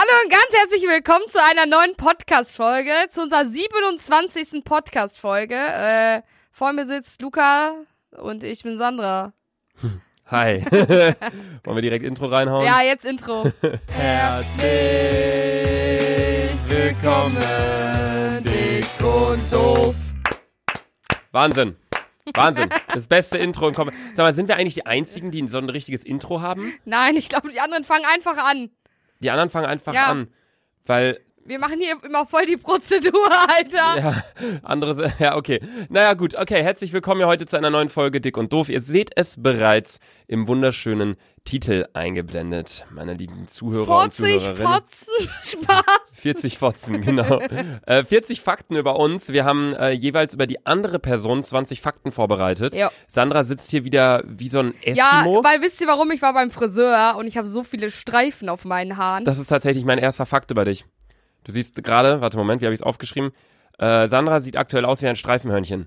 Hallo und ganz herzlich willkommen zu einer neuen Podcast-Folge, zu unserer 27. Podcast-Folge. Vor mir sitzt Luca und ich bin Sandra. Hi. Wollen wir direkt Intro reinhauen? Ja, jetzt Intro. Herzlich willkommen, dick und doof. Wahnsinn. Das beste Intro im Kommentar. Sag mal, sind wir eigentlich die Einzigen, die so ein richtiges Intro haben? Nein, ich glaube, die anderen fangen einfach an. Die anderen fangen einfach an, weil... Wir machen hier immer voll die Prozedur, Alter. Ja, okay. Naja, gut. Okay, herzlich willkommen hier heute zu einer neuen Folge Dick und Doof. Ihr seht es bereits im wunderschönen Titel eingeblendet, meine lieben Zuhörer und Zuhörerinnen. 40 Fotzen, Spaß. 40 Fotzen, genau. 40 Fakten über uns. Wir haben jeweils über die andere Person 20 Fakten vorbereitet. Jo. Sandra sitzt hier wieder wie so ein Eskimo. Ja, weil wisst ihr warum? Ich war beim Friseur und ich habe so viele Streifen auf meinen Haaren. Das ist tatsächlich mein erster Fakt über dich. Du siehst gerade, warte Moment, wie habe ich es aufgeschrieben? Sandra sieht aktuell aus wie ein Streifenhörnchen.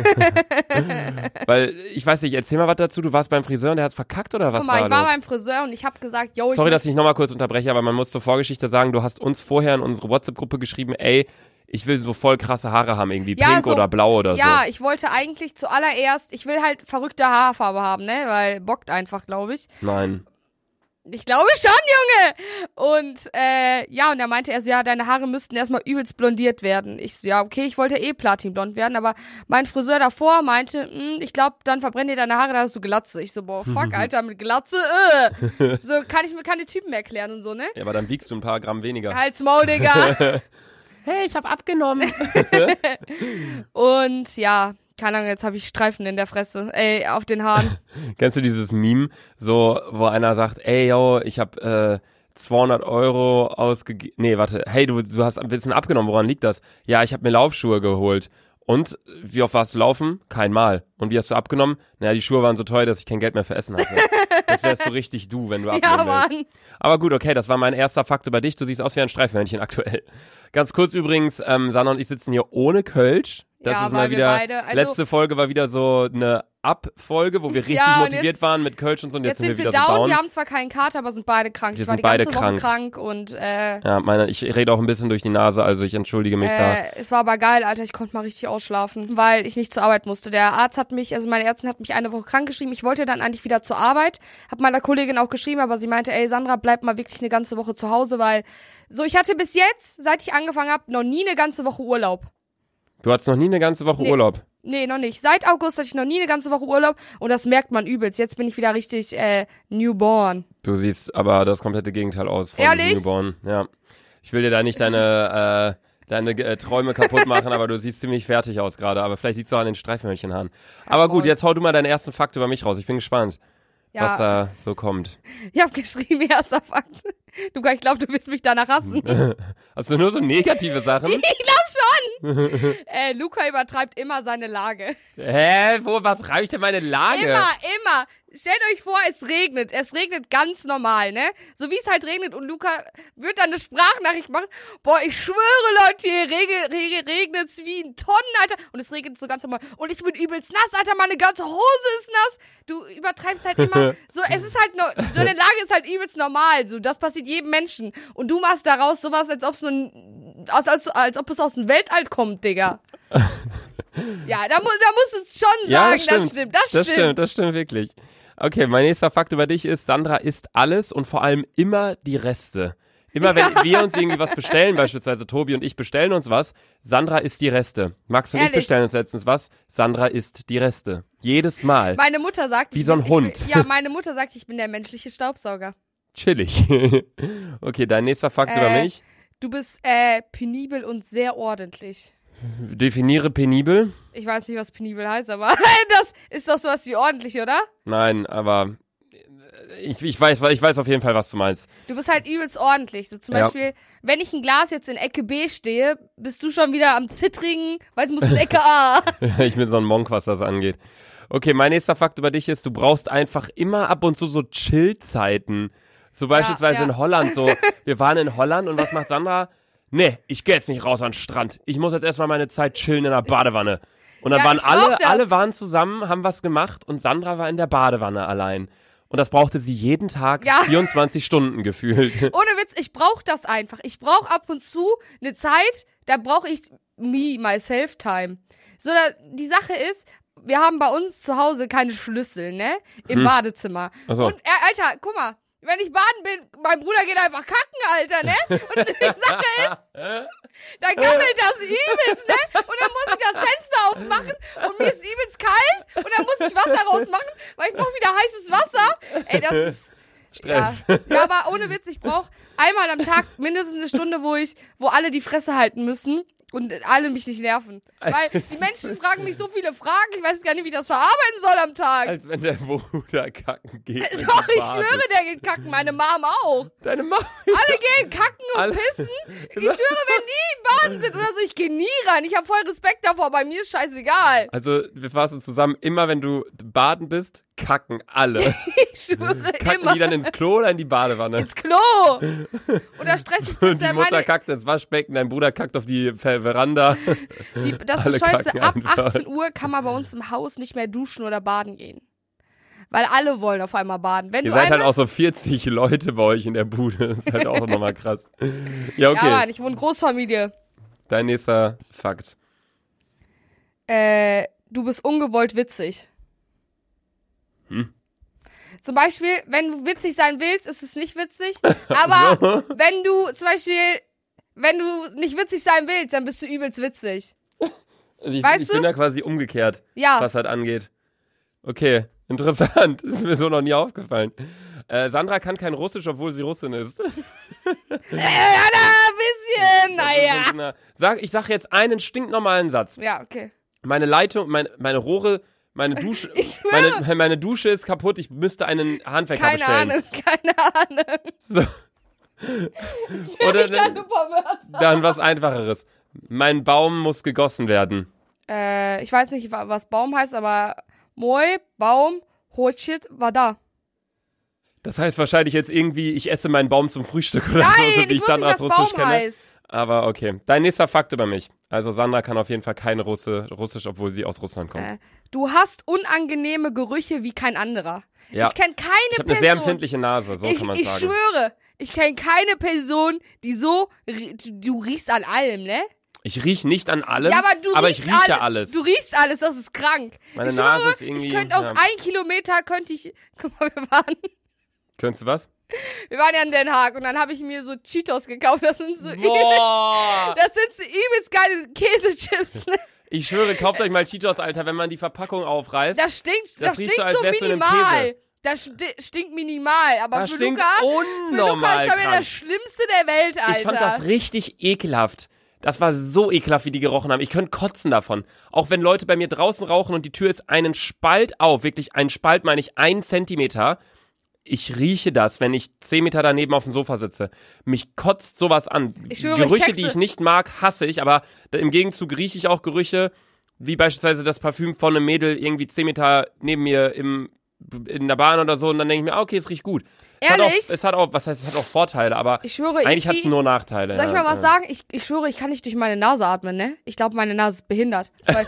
Weil, ich weiß nicht, erzähl mal was dazu. Du warst beim Friseur und der hat's verkackt oder was Guck mal, war ich war los? beim Friseur und ich habe gesagt, yo, Sorry, dass ich nochmal kurz unterbreche, aber man muss zur Vorgeschichte sagen, du hast uns vorher in unsere WhatsApp-Gruppe geschrieben, ey, ich will so voll krasse Haare haben, irgendwie pink oder blau oder so. Ja, ich wollte eigentlich zuallererst, ich will halt verrückte Haarfarbe haben, ne, weil bockt einfach, glaube ich. Nein. Ich glaube schon, Junge! Und, und er meinte erst, ja, deine Haare müssten erstmal übelst blondiert werden. Ich so, ja, okay, ich wollte platinblond werden, aber mein Friseur davor meinte, ich glaube, dann verbrennen dir deine Haare, da hast du Glatze. Ich so, boah, fuck, Alter, mit Glatze, So, kann ich mir keine Typen erklären und so, ne? Ja, aber dann wiegst du ein paar Gramm weniger. Halt's Maul, Digga. Hey, ich hab abgenommen. Und, ja, keine Ahnung, jetzt habe ich Streifen in der Fresse, auf den Haaren. Kennst du dieses Meme, so, wo einer sagt, ey, yo, ich hab 200 Euro ausgegeben. Nee, warte, hey, du hast ein bisschen abgenommen, woran liegt das? Ja, ich habe mir Laufschuhe geholt. Und, wie oft warst du laufen? Kein Mal. Und wie hast du abgenommen? Naja, die Schuhe waren so teuer, dass ich kein Geld mehr für Essen hatte. Das wärst so richtig du, wenn du abnehmen willst. Mann. Aber gut, okay, das war mein erster Fakt über dich. Du siehst aus wie ein Streifenhörnchen aktuell. Ganz kurz übrigens, Sanna und ich sitzen hier ohne Kölsch. Das ist mal wieder, letzte Folge war wieder so eine Ab-Folge, wo wir richtig motiviert waren mit Kölsch und so. Und jetzt sind wir wieder down, so down. Wir haben zwar keinen Kater, aber sind beide krank. Wir sind beide krank und ja, ich rede auch ein bisschen durch die Nase, also ich entschuldige mich da. Es war aber geil, Alter, ich konnte mal richtig ausschlafen, weil ich nicht zur Arbeit musste. Der Arzt hat mich, also meine Ärztin hat mich eine Woche krank geschrieben. Ich wollte dann eigentlich wieder zur Arbeit, hab meiner Kollegin auch geschrieben, aber sie meinte, ey Sandra, bleib mal wirklich eine ganze Woche zu Hause, weil so, ich hatte bis jetzt, seit ich angefangen habe, noch nie eine ganze Woche Urlaub. Du hattest noch nie eine ganze Woche Urlaub? Nee, noch nicht. Seit August hatte ich noch nie eine ganze Woche Urlaub und das merkt man übelst. Jetzt bin ich wieder richtig newborn. Du siehst aber das komplette Gegenteil aus von Ehrlich? Newborn. Ja. Ich will dir da nicht deine Träume kaputt machen, aber du siehst ziemlich fertig aus gerade. Aber vielleicht liegt's auch an den Streifenhörnchenhaaren. Aber gut, jetzt hau du mal deinen ersten Fakt über mich raus. Ich bin gespannt, was da so kommt. Ich hab geschrieben, erster Fakt. Luca, ich glaube, du wirst mich danach hassen. Hast du nur so negative Sachen? Ich glaube schon. Luca übertreibt immer seine Lage. Hä? Wo übertreibe ich denn meine Lage? Immer. Stellt euch vor, es regnet. Es regnet ganz normal, ne? So wie es halt regnet und Luca wird dann eine Sprachnachricht machen. Boah, ich schwöre, Leute, hier regnet's wie ein Tonnen, Alter. Und es regnet so ganz normal. Und ich bin übelst nass, Alter, meine ganze Hose ist nass. Du übertreibst halt immer. So, es ist halt so eine Lage ist halt übelst normal. So, das passiert jedem Menschen. Und du machst daraus sowas, als ob als ob es aus dem Weltall kommt, Digga. Ja, da musst du es schon sagen, Das stimmt wirklich. Okay, mein nächster Fakt über dich ist, Sandra isst alles und vor allem immer die Reste. Immer wenn wir uns irgendwie was bestellen, beispielsweise Tobi und ich bestellen uns was, Sandra isst die Reste. Max und ich bestellen uns letztens was, Sandra isst die Reste. Jedes Mal. Meine Mutter sagt, wie so ein Hund. Meine Mutter sagt, ich bin der menschliche Staubsauger. Chillig. Okay, dein nächster Fakt über mich. Du bist penibel und sehr ordentlich. Definiere penibel. Ich weiß nicht, was penibel heißt, aber das ist doch sowas wie ordentlich, oder? Nein, aber ich weiß auf jeden Fall, was du meinst. Du bist halt übelst ordentlich. So zum Beispiel, wenn ich ein Glas jetzt in Ecke B stehe, bist du schon wieder am Zittrigen, weil es muss in Ecke A. Ich bin so ein Monk, was das angeht. Okay, mein nächster Fakt über dich ist, du brauchst einfach immer ab und zu so Chill-Zeiten. So beispielsweise in Holland, so, wir waren in Holland und was macht Sandra? Nee, ich gehe jetzt nicht raus an den Strand. Ich muss jetzt erstmal meine Zeit chillen in der Badewanne. Und dann waren alle waren zusammen, haben was gemacht und Sandra war in der Badewanne allein. und das brauchte sie jeden Tag, Ja. 24 Stunden gefühlt. Ohne Witz, ich brauche das einfach. Ich brauche ab und zu eine Zeit, da brauche ich myself time. So, die Sache ist, wir haben bei uns zu Hause keine Schlüssel, ne? Im Badezimmer. Ach so. Und, Alter, guck mal, wenn ich baden bin, mein Bruder geht einfach kacken, Alter, ne? Und die Sache ist, dann gammelt das übelst, ne? Und dann muss ich das Fenster aufmachen und mir ist übelst kalt und dann muss ich Wasser rausmachen, weil ich brauche wieder heißes Wasser. Ey, das ist... Stress. Ja, aber ohne Witz, ich brauche einmal am Tag mindestens eine Stunde, wo alle die Fresse halten müssen und alle mich nicht nerven. Weil die Menschen fragen mich so viele Fragen, ich weiß gar nicht, wie ich das verarbeiten soll am Tag. Als wenn der Bruder kacken geht. wenn Doch, du ich badest. schwöre, der geht kacken, meine Mom auch. Deine Mama. Alle gehen kacken und Alle- pissen. Ich schwöre, wenn die im Baden sind oder so, ich gehe nie rein. Ich habe voll Respekt davor, bei mir ist scheißegal. Also, wir fassen zusammen, immer wenn du baden bist, kacken alle. Ich schwöre Kacken immer die dann ins Klo oder in die Badewanne? ins Klo. Oder stressig Und ist die ja Mutter meine... kackt ins Waschbecken, dein Bruder kackt auf die Veranda. Das Alle Bescheuerte, kacken ab einfach. 18 Uhr kann man bei uns im Haus nicht mehr duschen oder baden gehen. Weil alle wollen auf einmal baden. Wenn Ihr du seid halt einmal, auch so 40 Leute bei euch in der Bude. Das ist halt auch nochmal krass. Ja, Ja, okay. Mann, ich wohne Großfamilie. Dein nächster Fakt. Du bist ungewollt witzig. Zum Beispiel, wenn du witzig sein willst, ist es nicht witzig. Aber wenn du zum Beispiel, wenn du nicht witzig sein willst, dann bist du übelst witzig. Also ich Weißt bin du? da quasi umgekehrt, Ja. was das angeht. Okay, interessant. Ist mir so noch nie aufgefallen. Sandra kann kein Russisch, obwohl sie Russin ist. Ein bisschen, naja. Ich sag jetzt einen stinknormalen Satz. Ja, okay. Meine Leitung, meine Rohre, meine Dusche, Ich schwöre. meine Dusche ist kaputt. Ich müsste einen Handwerker Keine bestellen. Ahnung, keine Ahnung. So. Oder Ich kann nur ein paar Wörter. dann was Einfacheres. Mein Baum muss gegossen werden. Ich weiß nicht, was Baum heißt, aber Moi, Baum, Hochit, war da. Das heißt wahrscheinlich jetzt irgendwie, ich esse meinen Baum zum Frühstück oder so, Nein, so wie ich ich wusste nicht, Sandras was Russisch Baum kenne. heißt. Aber okay. Dein nächster Fakt über mich. Also Sandra kann auf jeden Fall kein Russisch, obwohl sie aus Russland kommt. Du hast unangenehme Gerüche wie kein anderer. Ja. Ich kenne keine Ich habe Person. eine sehr empfindliche Nase, so kann man Ich sagen. schwöre, ich kenne keine Person, die so, du riechst an allem, ne? Ich rieche nicht an allem, Ja, aber ich rieche alles. Du riechst alles, das ist krank. Meine ich Nase schwöre, ist irgendwie, ich könnte aus ja. 1 Kilometer, guck mal, Könntest du was? wir waren ja in Den Haag und dann habe ich mir so Cheetos gekauft, das sind so Boah! das sind so übelst geile Käsechips, ne? Ich schwöre, kauft euch mal Cheetos, Alter, wenn man die Verpackung aufreißt. Das stinkt, Das das riecht stinkt so, als so wärst du in einem minimal. Käse. Das stinkt minimal, aber Das für stinkt Luca, für Luca unnormal ist schon wieder krank. das Schlimmste der Welt, Alter. Ich fand das richtig ekelhaft. Das war so ekelhaft, wie die gerochen haben. Ich könnte kotzen davon. Auch wenn Leute bei mir draußen rauchen und die Tür ist einen Spalt auf, wirklich einen Spalt, meine ich 1 Zentimeter. Ich rieche das, wenn ich 10 Meter daneben auf dem Sofa sitze. Mich kotzt sowas an. Ich schwöre, Gerüche, ich check's. die ich nicht mag, hasse ich, aber im Gegenzug rieche ich auch Gerüche, wie beispielsweise das Parfüm von einem Mädel irgendwie 10 Meter neben mir in der Bahn oder so und dann denke ich mir, okay, es riecht gut. Ehrlich? Es hat auch Vorteile, aber Ich schwöre, eigentlich hat es irgendwie- nur Nachteile. Soll ich ja, mal was ja. sagen? Ich schwöre, ich kann nicht durch meine Nase atmen, ne? Ich glaube, meine Nase ist behindert. Weil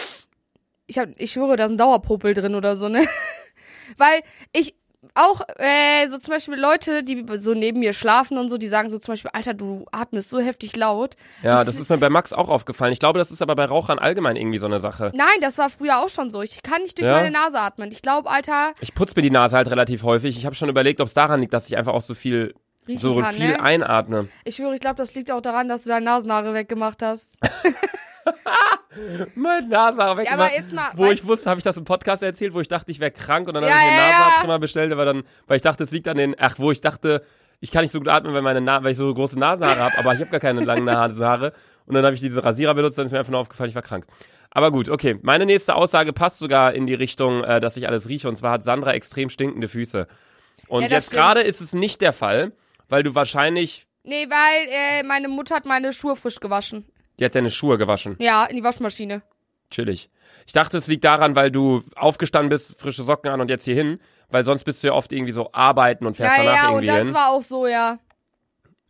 ich schwöre, da ist ein Dauerpopel drin oder so, ne? Weil ich auch, so zum Beispiel Leute, die so neben mir schlafen und so, die sagen so zum Beispiel, Alter, du atmest so heftig laut. Ja, Ich- das ist mir bei Max auch aufgefallen. Ich glaube, das ist aber bei Rauchern allgemein irgendwie so eine Sache. Nein, das war früher auch schon so. Ich kann nicht durch Ja? meine Nase atmen. Ich glaube, Alter, Ich putze mir die Nase halt relativ häufig. Ich habe schon überlegt, ob es daran liegt, dass ich einfach auch so viel riechen kann, ne? einatme. Ich schwöre, ich glaube, das liegt auch daran, dass du deine Nasenhaare weggemacht hast. Meine Nasenhaare Ja, weggemacht. aber jetzt mal, Wo weißt- ich wusste, habe ich das im Podcast erzählt, wo ich dachte, ich wäre krank und dann Ja, habe ich mir ja, einen ja. Nasenhaartrimmer bestellt, aber dann, weil ich dachte, es liegt an wo ich dachte, ich kann nicht so gut atmen, weil ich so große Nasenhaare habe, aber ich habe gar keine langen Nasenhaare. Und dann habe ich diese Rasierer benutzt, dann ist mir einfach nur aufgefallen, ich war krank. Aber gut, okay. Meine nächste Aussage passt sogar in die Richtung, dass ich alles rieche. Und zwar hat Sandra extrem stinkende Füße. Und Ja, das jetzt stimmt. gerade ist es nicht der Fall, weil du wahrscheinlich, Nee, weil meine Mutter hat meine Schuhe frisch gewaschen. die hat deine Schuhe gewaschen. Ja, in die Waschmaschine. Chillig. Ich dachte, es liegt daran, weil du aufgestanden bist, frische Socken an und jetzt hier hin, weil sonst bist du ja oft irgendwie so arbeiten und fährst danach Ja, und irgendwie das hin. war auch so, ja. Ja.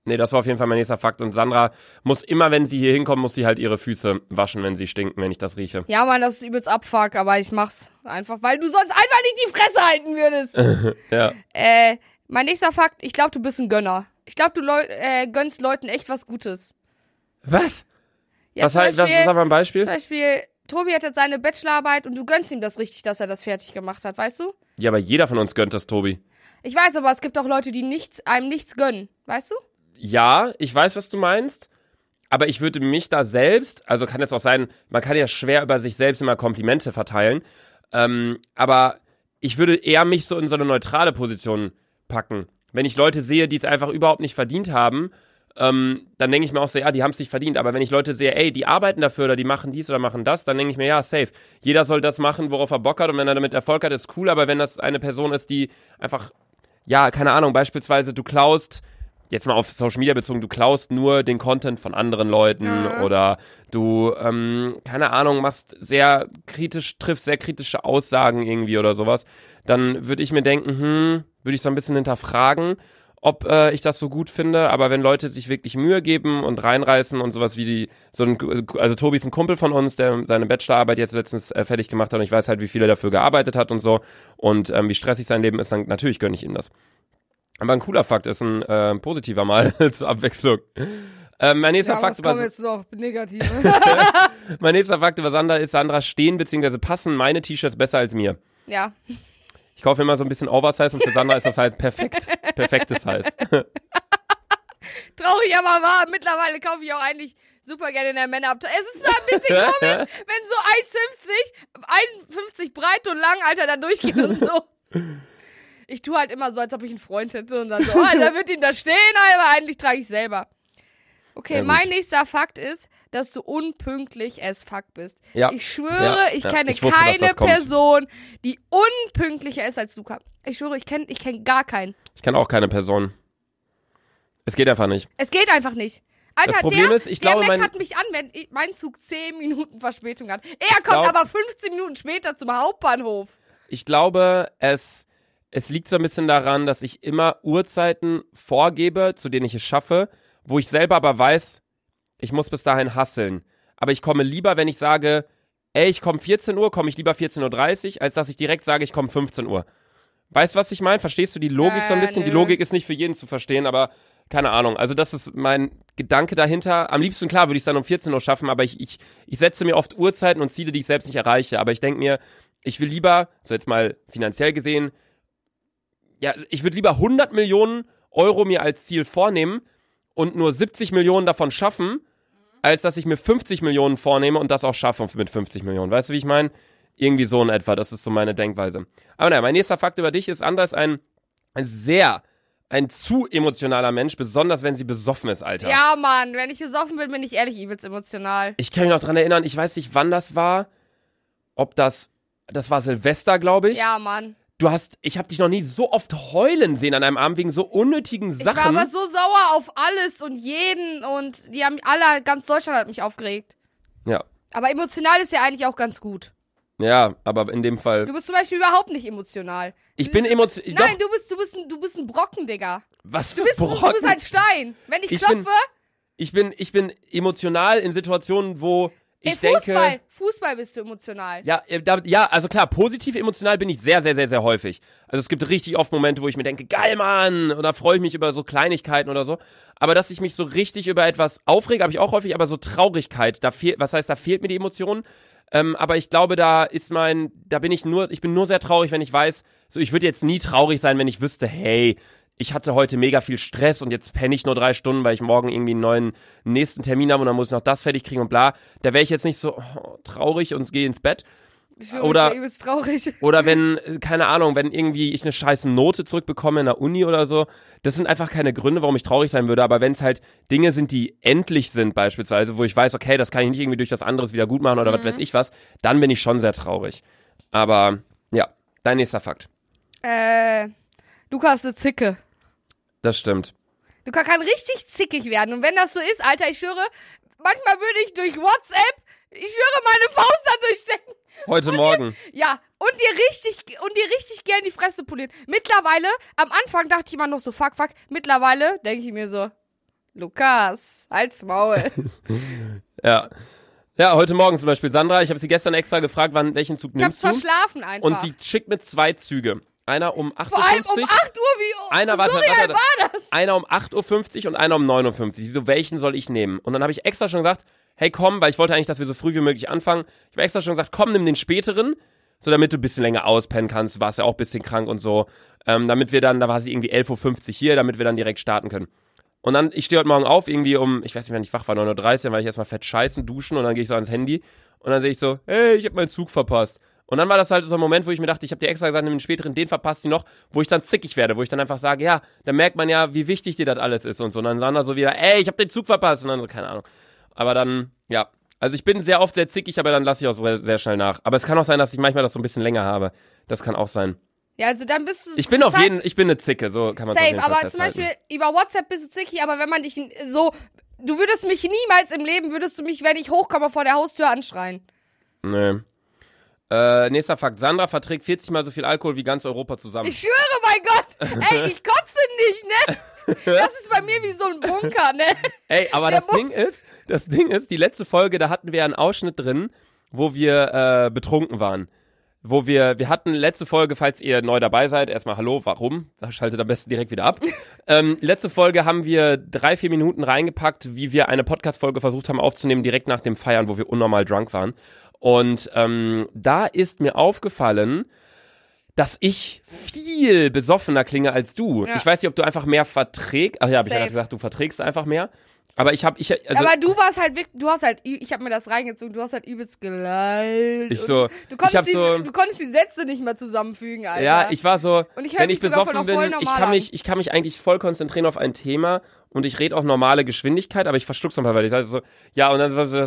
Nee, das war auf jeden Fall mein nächster Fakt. Und Sandra muss immer, wenn sie hier hinkommt, muss sie halt ihre Füße waschen, wenn sie stinken, wenn ich das rieche. Ja, Mann, das ist übelst Abfuck, aber ich mach's einfach, weil du sonst einfach nicht die Fresse halten würdest. Ja. Mein nächster Fakt, ich glaube, du bist ein Gönner. Ich glaube, du gönnst Leuten echt was Gutes. Was? Ja, Was ist aber ein Beispiel? Zum Beispiel, Tobi hat jetzt seine Bachelorarbeit und du gönnst ihm das richtig, dass er das fertig gemacht hat, weißt du? Ja, aber jeder von uns gönnt das, Tobi. Ich weiß, aber es gibt auch Leute, die einem nichts gönnen, weißt du? Ja, ich weiß, was du meinst. Aber ich würde mich da selbst, also kann es auch sein, man kann ja schwer über sich selbst immer Komplimente verteilen. Aber ich würde eher mich so in so eine neutrale Position packen. Wenn ich Leute sehe, die es einfach überhaupt nicht verdient haben, dann denke ich mir auch so, ja, die haben es nicht verdient. Aber wenn ich Leute sehe, ey, die arbeiten dafür oder die machen dies oder machen das, dann denke ich mir, ja, safe. Jeder soll das machen, worauf er Bock hat. Und wenn er damit Erfolg hat, ist cool. Aber wenn das eine Person ist, die einfach, ja, keine Ahnung, beispielsweise du klaust, jetzt mal auf Social Media bezogen, du klaust nur den Content von anderen Leuten oder du, keine Ahnung, triffst sehr kritische Aussagen irgendwie oder sowas, dann würde ich mir denken, würde ich so ein bisschen hinterfragen, ob ich das so gut finde, aber wenn Leute sich wirklich Mühe geben und reinreißen und sowas wie also Tobi ist ein Kumpel von uns, der seine Bachelorarbeit jetzt letztens fertig gemacht hat und ich weiß halt, wie viel er dafür gearbeitet hat und so und wie stressig sein Leben ist, dann natürlich gönne ich ihm das. Aber ein cooler Fakt ist ein positiver mal zur Abwechslung. Mein nächster Fakt über jetzt noch negative. Mein nächster Fakt über Sandra ist, Sandra stehen bzw. passen meine T-Shirts besser als mir. Ja. Ich kaufe immer so ein bisschen Oversize und für Sandra ist das halt perfektes Size. Traurig, aber wahr. Mittlerweile kaufe ich auch eigentlich super gerne in der Männerabteilung. Es ist ein bisschen komisch, wenn so 1,50 breit und lang, Alter, da durchgeht und so. Ich tue halt immer so, als ob ich einen Freund hätte und dann so, da wird ihm das stehen, aber eigentlich trage ich selber. Okay, ja, mein nächster Fakt ist, dass du unpünktlich as fuck bist. Ja. Ich schwöre, ich kenne keine Person, die unpünktlicher ist als Luca. Ich schwöre, ich kenn gar keinen. Ich kenne auch keine Person. Es geht einfach nicht. Es geht einfach nicht. Alter, das Problem ist, ich glaube, meckert mich an, wenn mein Zug 10 Minuten Verspätung hat. Er kommt aber 15 Minuten später zum Hauptbahnhof. Ich glaube, es liegt so ein bisschen daran, dass ich immer Uhrzeiten vorgebe, zu denen ich es schaffe, wo ich selber aber weiß, ich muss bis dahin hustlen. Aber ich komme lieber, wenn ich sage, ey, ich komme 14 Uhr, komme ich lieber 14.30 Uhr, als dass ich direkt sage, ich komme 15 Uhr. Weißt du, was ich meine? Verstehst du die Logik so ein bisschen? Nö. Die Logik ist nicht für jeden zu verstehen, aber keine Ahnung. Also das ist mein Gedanke dahinter. Am liebsten, klar, würde ich es dann um 14 Uhr schaffen, aber ich setze mir oft Uhrzeiten und Ziele, die ich selbst nicht erreiche. Aber ich denke mir, ich will lieber, so jetzt mal finanziell gesehen, ja, ich würde lieber 100 Millionen Euro mir als Ziel vornehmen und nur 70 Millionen davon schaffen, als dass ich mir 50 Millionen vornehme und das auch schaffe mit 50 Millionen. Weißt du, wie ich meine? Irgendwie so in etwa. Das ist so meine Denkweise. Aber naja, mein nächster Fakt über dich ist, Andra ist ein zu emotionaler Mensch, besonders wenn sie besoffen ist, Alter. Ja, Mann, wenn ich besoffen bin, bin ich ehrlich übelst emotional. Ich kann mich noch dran erinnern, ich weiß nicht, wann das war. Ob das war Silvester, glaube ich. Ja, Mann. Ich habe dich noch nie so oft heulen sehen an einem Abend wegen so unnötigen Sachen. Ich war aber so sauer auf alles und jeden und die haben ganz Deutschland hat mich aufgeregt. Ja. Aber emotional ist ja eigentlich auch ganz gut. Ja, aber in dem Fall. Du bist zum Beispiel überhaupt nicht emotional. Ich bin emotional. Nein, du bist ein Brocken, Digga. Was für Brocken? Du bist ein Stein. Wenn ich klopfe. Ich bin emotional in Situationen, wo ich denke, Fußball bist du emotional. Ja, also klar, positiv emotional bin ich sehr, sehr, sehr, sehr häufig. Also es gibt richtig oft Momente, wo ich mir denke, geil, Mann, oder freue ich mich über so Kleinigkeiten oder so. Aber dass ich mich so richtig über etwas aufrege, habe ich auch häufig, aber so Traurigkeit, da fehlt mir die Emotion. Aber ich glaube, ich bin nur sehr traurig, wenn ich weiß, so ich würde jetzt nie traurig sein, wenn ich wüsste, hey, ich hatte heute mega viel Stress und jetzt penne ich nur 3 Stunden, weil ich morgen irgendwie einen nächsten Termin habe und dann muss ich noch das fertig kriegen und bla. Da wäre ich jetzt nicht so traurig und gehe ins Bett. Ich wäre übelst traurig. Oder wenn, keine Ahnung, wenn irgendwie ich eine scheiß Note zurückbekomme in der Uni oder so. Das sind einfach keine Gründe, warum ich traurig sein würde. Aber wenn es halt Dinge sind, die endlich sind beispielsweise, wo ich weiß, okay, das kann ich nicht irgendwie durch was anderes wieder gut machen oder was weiß ich was, dann bin ich schon sehr traurig. Aber ja, dein nächster Fakt. Luca ist eine Zicke. Das stimmt. Luca kann richtig zickig werden. Und wenn das so ist, Alter, ich schwöre, manchmal würde ich durch WhatsApp, meine Faust da durchstecken. Heute Morgen. Ja, und dir richtig gern die Fresse polieren. Mittlerweile, am Anfang dachte ich immer noch so, fuck. Mittlerweile denke ich mir so, Lukas, halt's Maul. Ja. Ja, heute Morgen zum Beispiel. Sandra, ich habe sie gestern extra gefragt, welchen Zug Ich hab nimmst du? verschlafen einfach. Und sie schickt mir 2 Züge. Einer um 8.50 Uhr. Vor allem um 8 Uhr, Einer, surreal war das? Einer um 8.50 Uhr und einer um 9.50 Uhr. Sie so, welchen soll ich nehmen? Und dann habe ich extra schon gesagt, hey komm, weil ich wollte eigentlich, dass wir so früh wie möglich anfangen. Ich habe extra schon gesagt, komm, nimm den späteren, so damit du ein bisschen länger auspennen kannst. Du warst ja auch ein bisschen krank und so. Damit wir dann, da war sie irgendwie 11.50 Uhr hier, damit wir dann direkt starten können. Und dann, ich stehe heute Morgen auf, irgendwie ich weiß nicht, wann ich wach war, 9.30 Uhr, dann war ich erstmal fett scheißen, duschen und dann gehe ich so ans Handy und dann sehe ich so, hey, ich habe meinen Zug verpasst. Und dann war das halt so ein Moment, wo ich mir dachte, ich habe dir extra gesagt, nimm den späteren, den verpasst die noch, wo ich dann zickig werde, wo ich dann einfach sage, ja, da merkt man ja, wie wichtig dir das alles ist und so. Und dann Sandra so wieder, ey, ich habe den Zug verpasst und dann so, keine Ahnung. Aber dann, ja, also ich bin sehr oft sehr zickig, aber dann lasse ich auch sehr, sehr schnell nach. Aber es kann auch sein, dass ich manchmal das so ein bisschen länger habe. Das kann auch sein. Ja, also dann bist du... Ich bin eine Zicke, so kann man es auf jeden Fall aber festhalten. zum Beispiel über WhatsApp bist du zickig, aber wenn man dich so... Du würdest mich niemals im Leben, wenn ich hochkomme, vor der Haustür anschreien. Nee. Nächster Fakt. Sandra verträgt 40 mal so viel Alkohol wie ganz Europa zusammen. Ich schwöre, mein Gott. Ey, ich kotze nicht, ne? Das ist bei mir wie so ein Bunker, ne? Ey, aber das Ding ist, die letzte Folge, da hatten wir einen Ausschnitt drin, wo wir betrunken waren. Wir hatten letzte Folge, falls ihr neu dabei seid, erstmal hallo, warum? Schaltet am besten direkt wieder ab. Letzte Folge haben wir 3-4 Minuten reingepackt, wie wir eine Podcast-Folge versucht haben aufzunehmen, direkt nach dem Feiern, wo wir unnormal drunk waren. Und da ist mir aufgefallen, dass ich viel besoffener klinge als du. Ja. Ich weiß nicht, ob du einfach mehr verträgst. Ach ja, habe ich ja gesagt, du verträgst einfach mehr. Aber aber du warst halt wirklich, ich habe mir das reingezogen, du hast halt übelst gelallt. Du konntest die Sätze nicht mehr zusammenfügen, Alter. Ja, ich war so, und wenn ich besoffen bin, ich kann mich eigentlich voll konzentrieren auf ein Thema und ich rede auch normale Geschwindigkeit, aber ich verschluck's nochmal, weil ich sage so, ja, und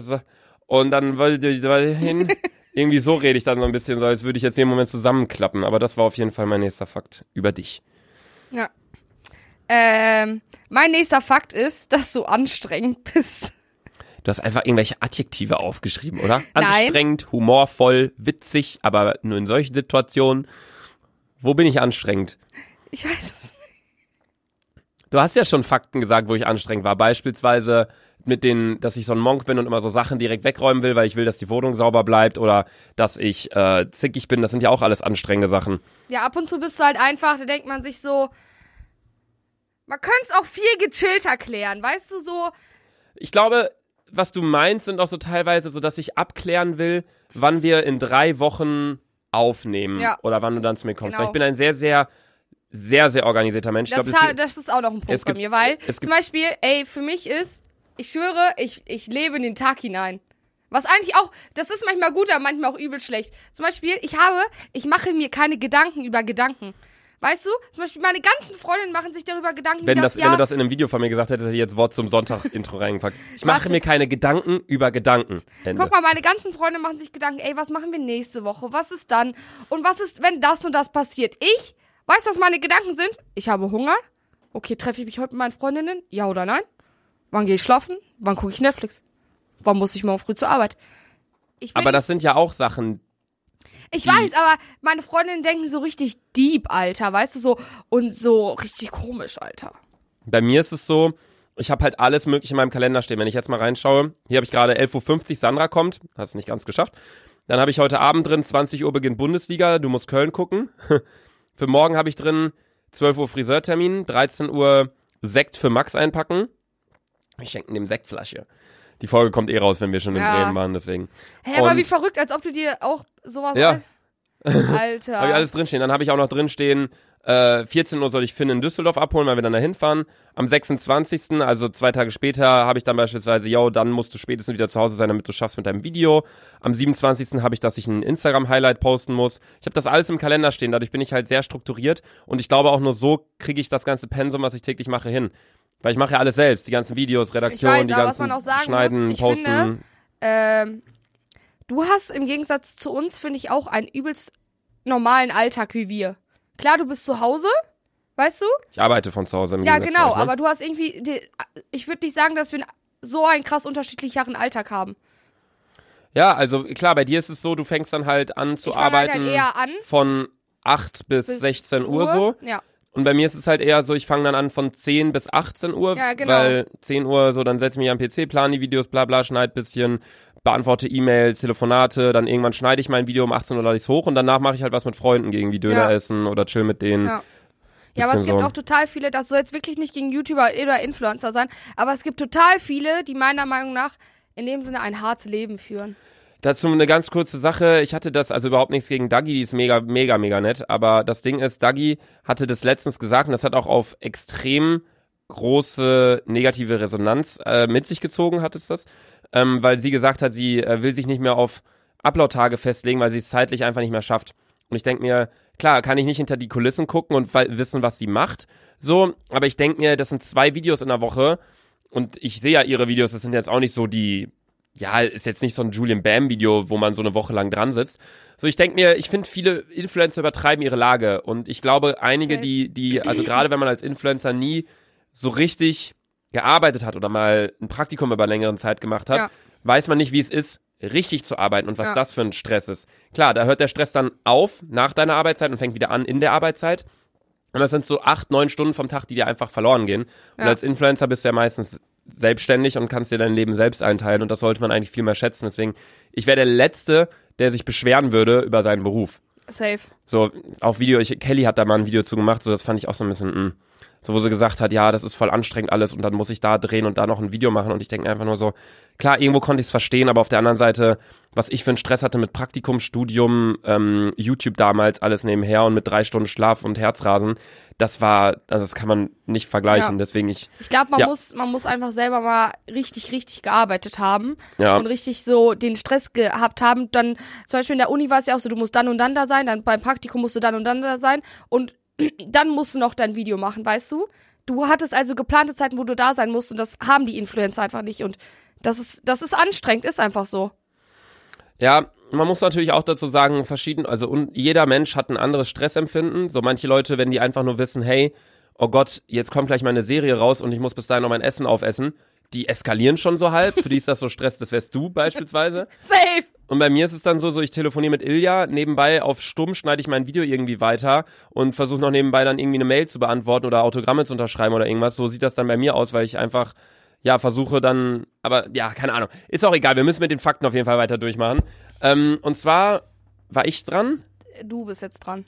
dann wollte ich hin. Irgendwie so rede ich dann so ein bisschen, so als würde ich jetzt jeden Moment zusammenklappen. Aber das war auf jeden Fall mein nächster Fakt über dich. Ja. Mein nächster Fakt ist, dass du anstrengend bist. Du hast einfach irgendwelche Adjektive aufgeschrieben, oder? Nein. Anstrengend, humorvoll, witzig, aber nur in solchen Situationen. Wo bin ich anstrengend? Ich weiß es nicht. Du hast ja schon Fakten gesagt, wo ich anstrengend war. Beispielsweise dass ich so ein Monk bin und immer so Sachen direkt wegräumen will, weil ich will, dass die Wohnung sauber bleibt oder dass ich zickig bin. Das sind ja auch alles anstrengende Sachen. Ja, ab und zu bist du halt einfach, da denkt man sich so, man könnte es auch viel gechillter klären, weißt du, so. Ich glaube, was du meinst, sind auch so teilweise so, dass ich abklären will, wann wir in 3 Wochen aufnehmen. Ja. Oder wann du dann zu mir kommst. Genau. Weil ich bin ein sehr, sehr, sehr, sehr organisierter Mensch. Das ist auch noch ein Punkt bei mir, weil zum Beispiel, für mich ist, ich schwöre, ich lebe in den Tag hinein. Was eigentlich auch, das ist manchmal gut, aber manchmal auch übel schlecht. Zum Beispiel, ich mache mir keine Gedanken über Gedanken. Weißt du? Zum Beispiel, meine ganzen Freundinnen machen sich darüber Gedanken, wenn du das in einem Video von mir gesagt hättest, hätte ich jetzt Wort zum Sonntag-Intro reingepackt. Ich mache mir keine Gedanken über Gedanken. Ende. Guck mal, meine ganzen Freunde machen sich Gedanken, was machen wir nächste Woche? Was ist dann? Und was ist, wenn das und das passiert? Weißt du, was meine Gedanken sind? Ich habe Hunger. Okay, treffe ich mich heute mit meinen Freundinnen? Ja oder nein? Wann gehe ich schlafen? Wann gucke ich Netflix? Wann muss ich morgen früh zur Arbeit? Aber das sind ja auch Sachen. Ich weiß, aber meine Freundinnen denken so richtig deep, Alter, weißt du, so und so richtig komisch, Alter. Bei mir ist es so, ich habe halt alles Mögliche in meinem Kalender stehen. Wenn ich jetzt mal reinschaue, hier habe ich gerade 11.50 Uhr, Sandra kommt, hast du nicht ganz geschafft. Dann habe ich heute Abend drin, 20 Uhr beginnt Bundesliga, du musst Köln gucken. Für morgen habe ich drin 12 Uhr Friseurtermin, 13 Uhr Sekt für Max einpacken. Ich schenke dem Sektflasche. Die Folge kommt raus, wenn wir schon in Bremen waren, deswegen. Aber wie verrückt, als ob du dir auch sowas... Ja. Alter. Habe ich alles drinstehen. Dann habe ich auch noch drinstehen, 14 Uhr soll ich Finn in Düsseldorf abholen, weil wir dann dahin fahren. Am 26., also 2 Tage später, habe ich dann beispielsweise, dann musst du spätestens wieder zu Hause sein, damit du schaffst mit deinem Video. Am 27. habe ich, dass ich ein Instagram-Highlight posten muss. Ich habe das alles im Kalender stehen, dadurch bin ich halt sehr strukturiert und ich glaube auch nur so kriege ich das ganze Pensum, was ich täglich mache, hin. Weil ich mache ja alles selbst, die ganzen Videos, Redaktion, die ganzen Schneiden, Posten. Finde, du hast im Gegensatz zu uns, finde ich, auch einen übelst normalen Alltag wie wir. Klar, du bist zu Hause, weißt du? Ich arbeite von zu Hause. Ja, genau, aber du hast irgendwie, ich würde nicht sagen, dass wir so einen krass unterschiedlicheren Alltag haben. Ja, also klar, bei dir ist es so, du fängst dann halt an zu arbeiten halt eher an, von 8 bis 16 Uhr so. Ja. Und bei mir ist es halt eher so, ich fange dann an von 10 bis 18 Uhr, Ja, genau. weil 10 Uhr so, dann setze ich mich am PC, plane die Videos, bla bla, schneide bisschen, beantworte E-Mails, Telefonate, dann irgendwann schneide ich mein Video, um 18 Uhr lade ich es hoch und danach mache ich halt was mit Freunden, gegen wie Döner essen oder chill mit denen. Ja. Ja, aber es gibt so. auch total viele, das soll jetzt wirklich nicht gegen YouTuber oder Influencer sein, aber es gibt total viele, die meiner Meinung nach in dem Sinne ein hartes Leben führen. Dazu eine ganz kurze Sache. Ich hatte das, also überhaupt nichts gegen Dagi, die ist mega, mega, mega nett. Aber das Ding ist, Dagi hatte das letztens gesagt und das hat auch auf extrem große negative Resonanz mit sich gezogen, hat es das. Weil sie gesagt hat, sie will sich nicht mehr auf Upload-Tage festlegen, weil sie es zeitlich einfach nicht mehr schafft. Und ich denke mir, klar, kann ich nicht hinter die Kulissen gucken und wissen, was sie macht. So, aber ich denke mir, das sind 2 Videos in der Woche. Und ich sehe ja ihre Videos, das sind jetzt auch nicht so die... Ja, ist jetzt nicht so ein Julian Bam-Video, wo man so eine Woche lang dran sitzt. So, ich denke mir, ich finde, viele Influencer übertreiben ihre Lage. Und ich glaube, einige, also gerade wenn man als Influencer nie so richtig gearbeitet hat oder mal ein Praktikum über längeren Zeit gemacht hat, weiß man nicht, wie es ist, richtig zu arbeiten und was das für ein Stress ist. Klar, da hört der Stress dann auf nach deiner Arbeitszeit und fängt wieder an in der Arbeitszeit. Und das sind so 8, 9 Stunden vom Tag, die dir einfach verloren gehen. Und als Influencer bist du ja meistens selbstständig und kannst dir dein Leben selbst einteilen und das sollte man eigentlich viel mehr schätzen. Deswegen, ich wäre der Letzte, der sich beschweren würde über seinen Beruf. Safe. So, auch Kelly hat da mal ein Video zu gemacht, so das fand ich auch so ein bisschen, so wo sie gesagt hat, ja, das ist voll anstrengend alles und dann muss ich da drehen und da noch ein Video machen und ich denke einfach nur so, klar, irgendwo konnte ich es verstehen, aber auf der anderen Seite, was ich für einen Stress hatte mit Praktikum, Studium, YouTube damals, alles nebenher und mit 3 Stunden Schlaf und Herzrasen, das kann man nicht vergleichen, deswegen ich glaube, man muss einfach selber mal richtig, richtig gearbeitet haben Ja. und richtig so den Stress gehabt haben. Dann, zum Beispiel in der Uni war es ja auch so, du musst dann und dann da sein, dann beim Praktikum musst du dann und dann da sein und dann musst du noch dein Video machen, weißt du? Du hattest also geplante Zeiten, wo du da sein musst und das haben die Influencer einfach nicht und das ist anstrengend, ist einfach so. Ja, man muss natürlich auch dazu sagen, jeder Mensch hat ein anderes Stressempfinden. So manche Leute, wenn die einfach nur wissen, hey, oh Gott, jetzt kommt gleich meine Serie raus und ich muss bis dahin noch mein Essen aufessen, die eskalieren schon so halb. Für die ist das so Stress, das wärst du beispielsweise. Safe! Und bei mir ist es dann so, ich telefoniere mit Ilja, nebenbei auf stumm schneide ich mein Video irgendwie weiter und versuche noch nebenbei dann irgendwie eine Mail zu beantworten oder Autogramme zu unterschreiben oder irgendwas. So sieht das dann bei mir aus, weil ich einfach, versuche dann, aber keine Ahnung. Ist auch egal, wir müssen mit den Fakten auf jeden Fall weiter durchmachen. Und zwar, war ich dran? Du bist jetzt dran.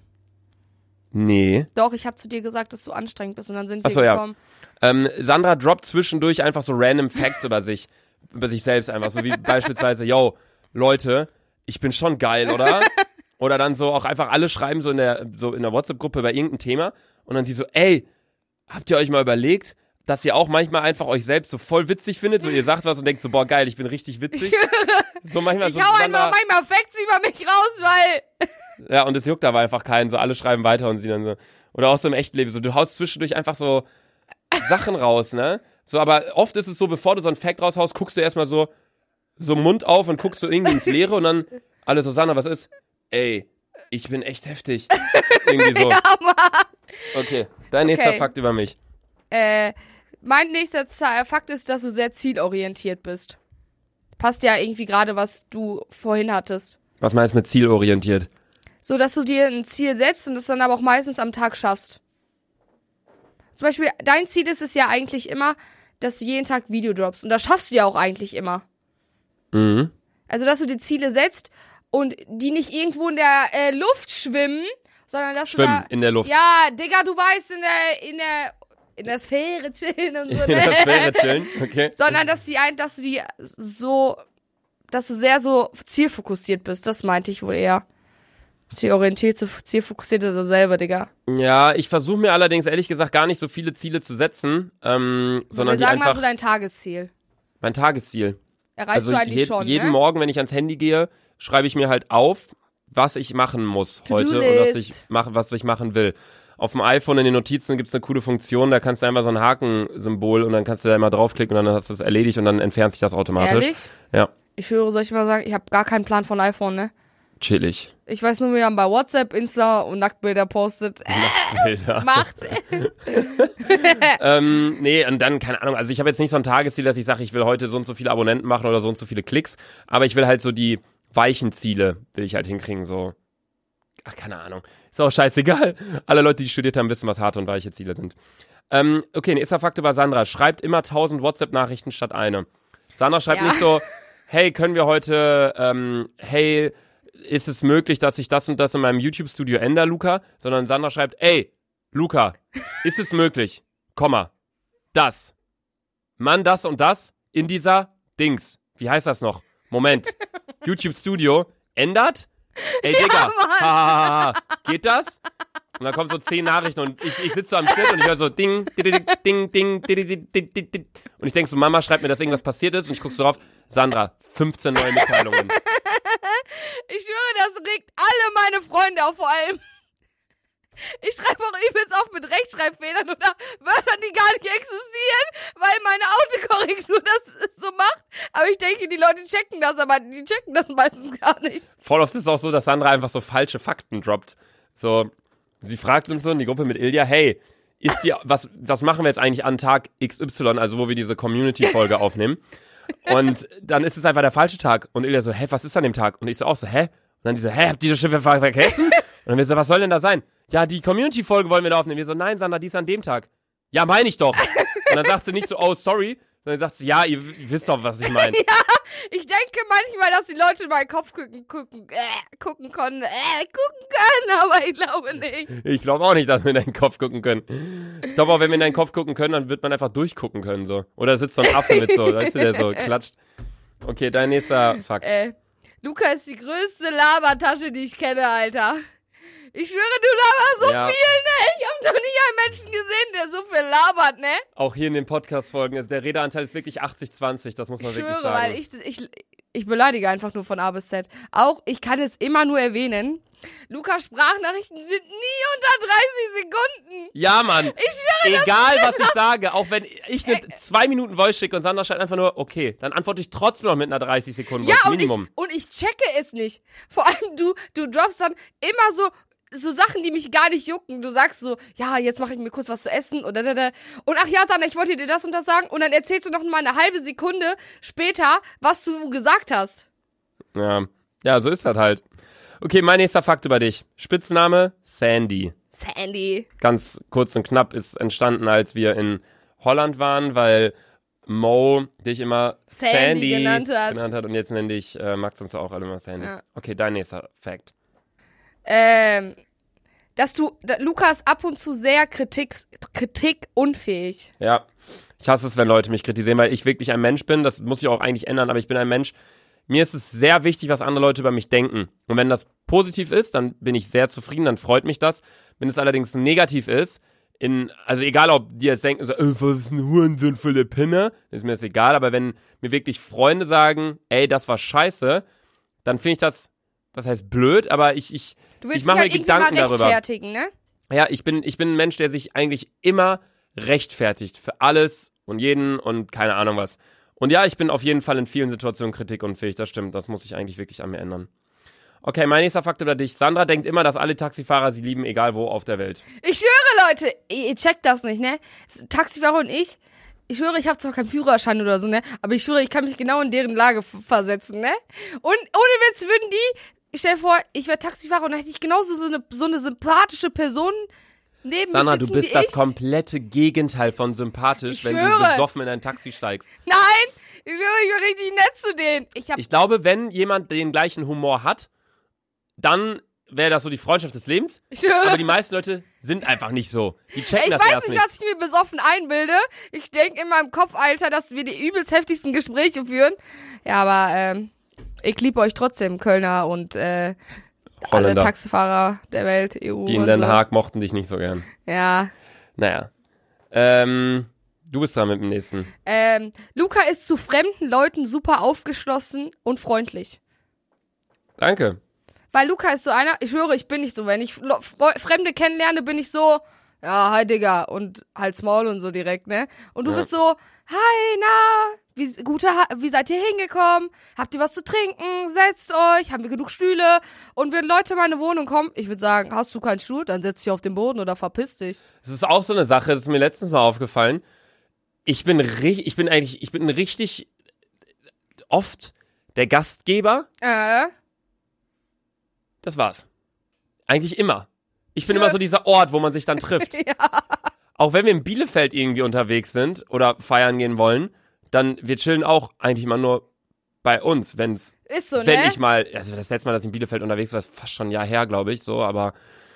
Nee. Doch, ich habe zu dir gesagt, dass du anstrengend bist und dann sind wir gekommen. Sandra droppt zwischendurch einfach so random Facts über sich selbst einfach, so wie beispielsweise, yo, Leute, ich bin schon geil, oder? Oder dann so auch einfach alle schreiben so in der WhatsApp-Gruppe über irgendein Thema und dann sie so, ey, habt ihr euch mal überlegt, dass ihr auch manchmal einfach euch selbst so voll witzig findet, so ihr sagt was und denkt so, boah geil, ich bin richtig witzig. So manchmal ich hau einfach manchmal Facts über mich raus, weil... Ja, und es juckt aber einfach keinen, so alle schreiben weiter und sie dann so, oder auch so im echten Leben, so du haust zwischendurch einfach so Sachen raus, ne? So, aber oft ist es so, bevor du so einen Fact raushaust, guckst du erstmal so Mund auf und guckst du irgendwie ins Leere und dann alle so, Sandra, was ist? Ey, ich bin echt heftig. Irgendwie so. Ja, Mann. Okay, dein nächster Fakt über mich. Mein nächster Fakt ist, dass du sehr zielorientiert bist. Passt ja irgendwie gerade, was du vorhin hattest. Was meinst du mit zielorientiert? So, dass du dir ein Ziel setzt und es dann aber auch meistens am Tag schaffst. Zum Beispiel, dein Ziel ist es ja eigentlich immer, dass du jeden Tag Video droppst. Und das schaffst du ja auch eigentlich immer. Mhm. Also, dass du dir Ziele setzt und die nicht irgendwo in der Luft schwimmen, sondern dass du da... in der Luft. Ja, Digga, du weißt, in der Sphäre chillen und so. In der Sphäre chillen, okay. Sondern, dass du sehr so zielfokussiert bist. Das meinte ich wohl eher. Zielorientiert, zielfokussiert ist dasselbe, Digga. Ja, ich versuche mir allerdings ehrlich gesagt gar nicht so viele Ziele zu setzen, sondern wir sagen mal so dein Tagesziel. Mein Tagesziel. Erreichst du eigentlich schon, jeden ne? Morgen, wenn ich ans Handy gehe, schreibe ich mir halt auf, was ich machen muss heute und was ich machen will. Auf dem iPhone in den Notizen gibt's eine coole Funktion, da kannst du einfach so ein Hakensymbol und dann kannst du da immer draufklicken und dann hast du es erledigt und dann entfernt sich das automatisch. Ehrlich? Ja. Ich höre, soll ich mal sagen, ich habe gar keinen Plan von iPhone, ne? Chillig. Ich weiß nur, wir haben bei WhatsApp, Insta und Nacktbilder postet. Nacktbilder. Macht. Nee, und dann, keine Ahnung, also ich habe jetzt nicht so ein Tagesziel, dass ich sage, ich will heute so und so viele Abonnenten machen oder so und so viele Klicks, aber ich will halt so die weichen Ziele, will ich halt hinkriegen, so Ach, keine Ahnung. Ist auch scheißegal. Alle Leute, die studiert haben, wissen, was harte und weiche Ziele sind. Okay, nächster Fakt über Sandra. Schreibt immer 1000 WhatsApp-Nachrichten statt eine. Sandra schreibt nicht so, hey, können wir heute, hey, ist es möglich, dass ich das und das in meinem YouTube-Studio ändere, Luca? Sondern Sandra schreibt, ey, Luca, ist es möglich, Komma, das, Mann, das und das in dieser Dings. Wie heißt das noch? Moment. YouTube-Studio ändert? Ey, Digga, geht das? Und dann kommen so 10 Nachrichten und ich sitze so am Schnitt und ich höre so ding, ding, ding, ding, ding, ding, ding. Und ich denke so, Mama schreibt mir, dass irgendwas passiert ist und ich gucke so drauf, Sandra, 15 neue Mitteilungen. Ich schwöre, das regt alle meine Freunde auf, vor allem. Ich schreibe auch übelst oft mit Rechtschreibfehlern oder Wörtern, die gar nicht existieren, weil meine Autokorrektur das so macht. Aber ich denke, die Leute checken das, aber die checken das meistens gar nicht. Voll oft ist es auch so, dass Sandra einfach so falsche Fakten droppt. So, sie fragt uns so in die Gruppe mit Ilja, hey, was machen wir jetzt eigentlich an Tag XY, also wo wir diese Community-Folge aufnehmen? Und dann ist es einfach der falsche Tag. Und Ilja so, hä, was ist an dem Tag? Und ich so auch so, hä? Und dann die so, hä, habt ihr das Schiff vergessen? Und dann wir so, was soll denn da sein? Ja, die Community-Folge wollen wir da aufnehmen. Wir so, nein, Sandra, die ist an dem Tag. Ja, meine ich doch. Und dann sagt sie nicht so, oh, sorry. Sondern sagt sie, ja, ihr wisst doch, was ich meine. Ja, ich denke manchmal, dass die Leute in meinen Kopf gucken können, aber ich glaube nicht. Ich glaube auch nicht, dass wir in deinen Kopf gucken können. Ich glaube auch, wenn wir in deinen Kopf gucken können, dann wird man einfach durchgucken können, so. Oder sitzt so ein Affe mit so, weißt du, der so klatscht. Okay, dein nächster Fakt. Luca ist die größte Labertasche, die ich kenne, Alter. Ich schwöre, du laberst so viel, ne? Ich hab noch nie einen Menschen gesehen, der so viel labert, ne? Auch hier in den Podcast-Folgen, der Redeanteil ist wirklich 80-20, das muss man wirklich sagen. Ich schwöre, weil ich beleidige einfach nur von A bis Z. Auch, ich kann es immer nur erwähnen, Lukas Sprachnachrichten sind nie unter 30 Sekunden. Ja, Mann. Ich schwöre, egal, was ich sage, auch wenn ich eine 2 Minuten Voice schicke und Sandra schreibt einfach nur, okay, dann antworte ich trotzdem noch mit einer 30 Sekunden Voice, Minimum. Und ich checke es nicht. Vor allem, du droppst dann immer so Sachen, die mich gar nicht jucken. Du sagst so, ja, jetzt mache ich mir kurz was zu essen und und ach ja, dann, ich wollte dir das und das sagen und dann erzählst du noch mal eine halbe Sekunde später, was du gesagt hast. Ja, so ist das halt. Okay, mein nächster Fakt über dich. Spitzname Sandy. Sandy. Ganz kurz und knapp ist entstanden, als wir in Holland waren, weil Mo dich immer Sandy genannt hat und jetzt nenne dich Max und so auch alle immer Sandy. Ja. Okay, dein nächster Fakt. Dass Lukas ab und zu sehr kritikunfähig. Ja, ich hasse es, wenn Leute mich kritisieren, weil ich wirklich ein Mensch bin, das muss ich auch eigentlich ändern, aber ich bin ein Mensch, mir ist es sehr wichtig, was andere Leute über mich denken. Und wenn das positiv ist, dann bin ich sehr zufrieden, dann freut mich das. Wenn es allerdings negativ ist, also egal, ob die jetzt denken, so, was ist ein Hurensohn für eine Pinne, ist mir das egal, aber wenn mir wirklich Freunde sagen, ey, das war scheiße, dann finde ich das heißt blöd, aber ich mache mir Gedanken darüber. Rechtfertigen, ne? Ja, ich bin ein Mensch, der sich eigentlich immer rechtfertigt für alles und jeden und keine Ahnung was. Und ja, ich bin auf jeden Fall in vielen Situationen kritikunfähig, das stimmt, das muss ich eigentlich wirklich an mir ändern. Okay, mein nächster Fakt über dich. Sandra denkt immer, dass alle Taxifahrer sie lieben, egal wo auf der Welt. Ich schwöre, Leute, ihr checkt das nicht, ne? Taxifahrer und ich schwöre, ich habe zwar keinen Führerschein oder so, ne? Aber ich schwöre, ich kann mich genau in deren Lage versetzen, ne? Und ohne Witz würden ich stell dir vor, ich wäre Taxifahrer und dann hätte ich genauso so eine sympathische Person neben Sandra, mir sitzen, du bist das komplette Gegenteil von sympathisch, wenn du besoffen in ein Taxi steigst. Nein, ich schwöre, ich bin richtig nett zu denen. Ich glaube, wenn jemand den gleichen Humor hat, dann wäre das so die Freundschaft des Lebens. Ich schwöre. Aber die meisten Leute sind einfach nicht so. Die checken das erst nicht. Ich weiß nicht, was ich mir besoffen einbilde. Ich denke in meinem Kopf, Alter, dass wir die übelst heftigsten Gespräche führen. Ja, aber ich liebe euch trotzdem, Kölner und alle Taxifahrer der Welt, EU. Die in Den Haag mochten dich nicht so gern. Ja. Naja. Du bist dran mit dem nächsten. Luca ist zu fremden Leuten super aufgeschlossen und freundlich. Danke. Weil Luca ist so einer, ich schwöre, ich bin nicht so. Wenn ich Fremde kennenlerne, bin ich so, ja, hi Digga, und halt's Maul und so direkt, ne? Und du bist so, hi, na, wie seid ihr hingekommen? Habt ihr was zu trinken? Setzt euch, haben wir genug Stühle? Und wenn Leute in meine Wohnung kommen, ich würde sagen, hast du keinen Stuhl? Dann setz dich auf den Boden oder verpiss dich. Das ist auch so eine Sache, das ist mir letztens mal aufgefallen. Ich bin richtig oft der Gastgeber. Das war's. Eigentlich immer. Ich bin immer so dieser Ort, wo man sich dann trifft. Ja. Auch wenn wir in Bielefeld irgendwie unterwegs sind oder feiern gehen wollen, dann wir chillen auch eigentlich immer nur bei uns, wenn's Ist so, wenn ne? ich mal, also das letzte Mal, dass ich in Bielefeld unterwegs war, ist fast schon ein Jahr her, glaube ich, so, aber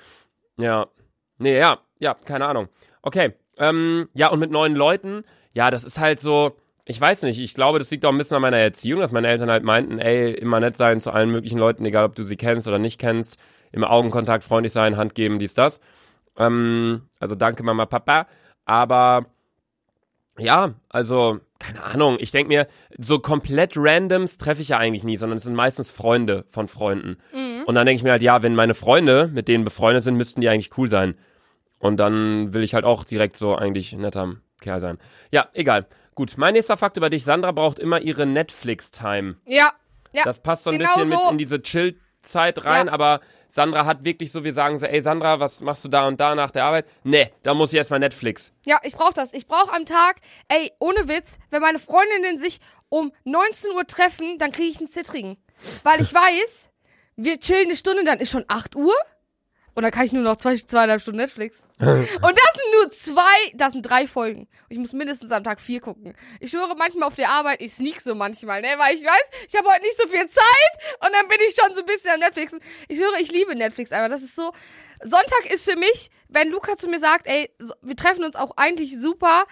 ja. Nee, ja, keine Ahnung. Okay, ja, und mit neuen Leuten, ja, das ist halt so, ich weiß nicht, ich glaube, das liegt auch ein bisschen an meiner Erziehung, dass meine Eltern halt meinten, ey, immer nett sein zu allen möglichen Leuten, egal ob du sie kennst oder nicht kennst, im Augenkontakt freundlich sein, Hand geben, dies, das. Also danke Mama, Papa, aber ja, also, keine Ahnung, ich denke mir, so komplett Randoms treffe ich ja eigentlich nie, sondern es sind meistens Freunde von Freunden. Und dann denke ich mir halt, ja, wenn meine Freunde mit denen befreundet sind, müssten die eigentlich cool sein. Und dann will ich halt auch direkt so eigentlich ein netter Kerl sein. Ja, egal. Gut, mein nächster Fakt über dich, Sandra braucht immer ihre Netflix-Time. Ja. Das passt so ein genau bisschen so. mit in diese Chill-Zeit rein, Ja. aber Sandra hat wirklich so, wir sagen so, ey Sandra, was machst du da und da nach der Arbeit? Nee, da muss ich erstmal Netflix. Ja, ich brauche das. Ich brauche am Tag, ey, ohne Witz, wenn meine Freundinnen sich um 19 Uhr treffen, dann kriege ich einen Zittrigen. Weil ich weiß, wir chillen eine Stunde, dann ist schon 8 Uhr. Und dann kann ich nur noch 2,5 Stunden Netflix. Und das sind das sind 3 Folgen. Und ich muss mindestens am Tag 4 gucken. Ich schwöre, manchmal auf der Arbeit, ich sneak so manchmal, ne, weil ich weiß, ich habe heute nicht so viel Zeit und dann bin ich schon so ein bisschen am Netflixen. Ich schwöre, ich liebe Netflix einfach. Das ist so, Sonntag ist für mich, wenn Luca zu mir sagt, ey, wir treffen uns auch eigentlich super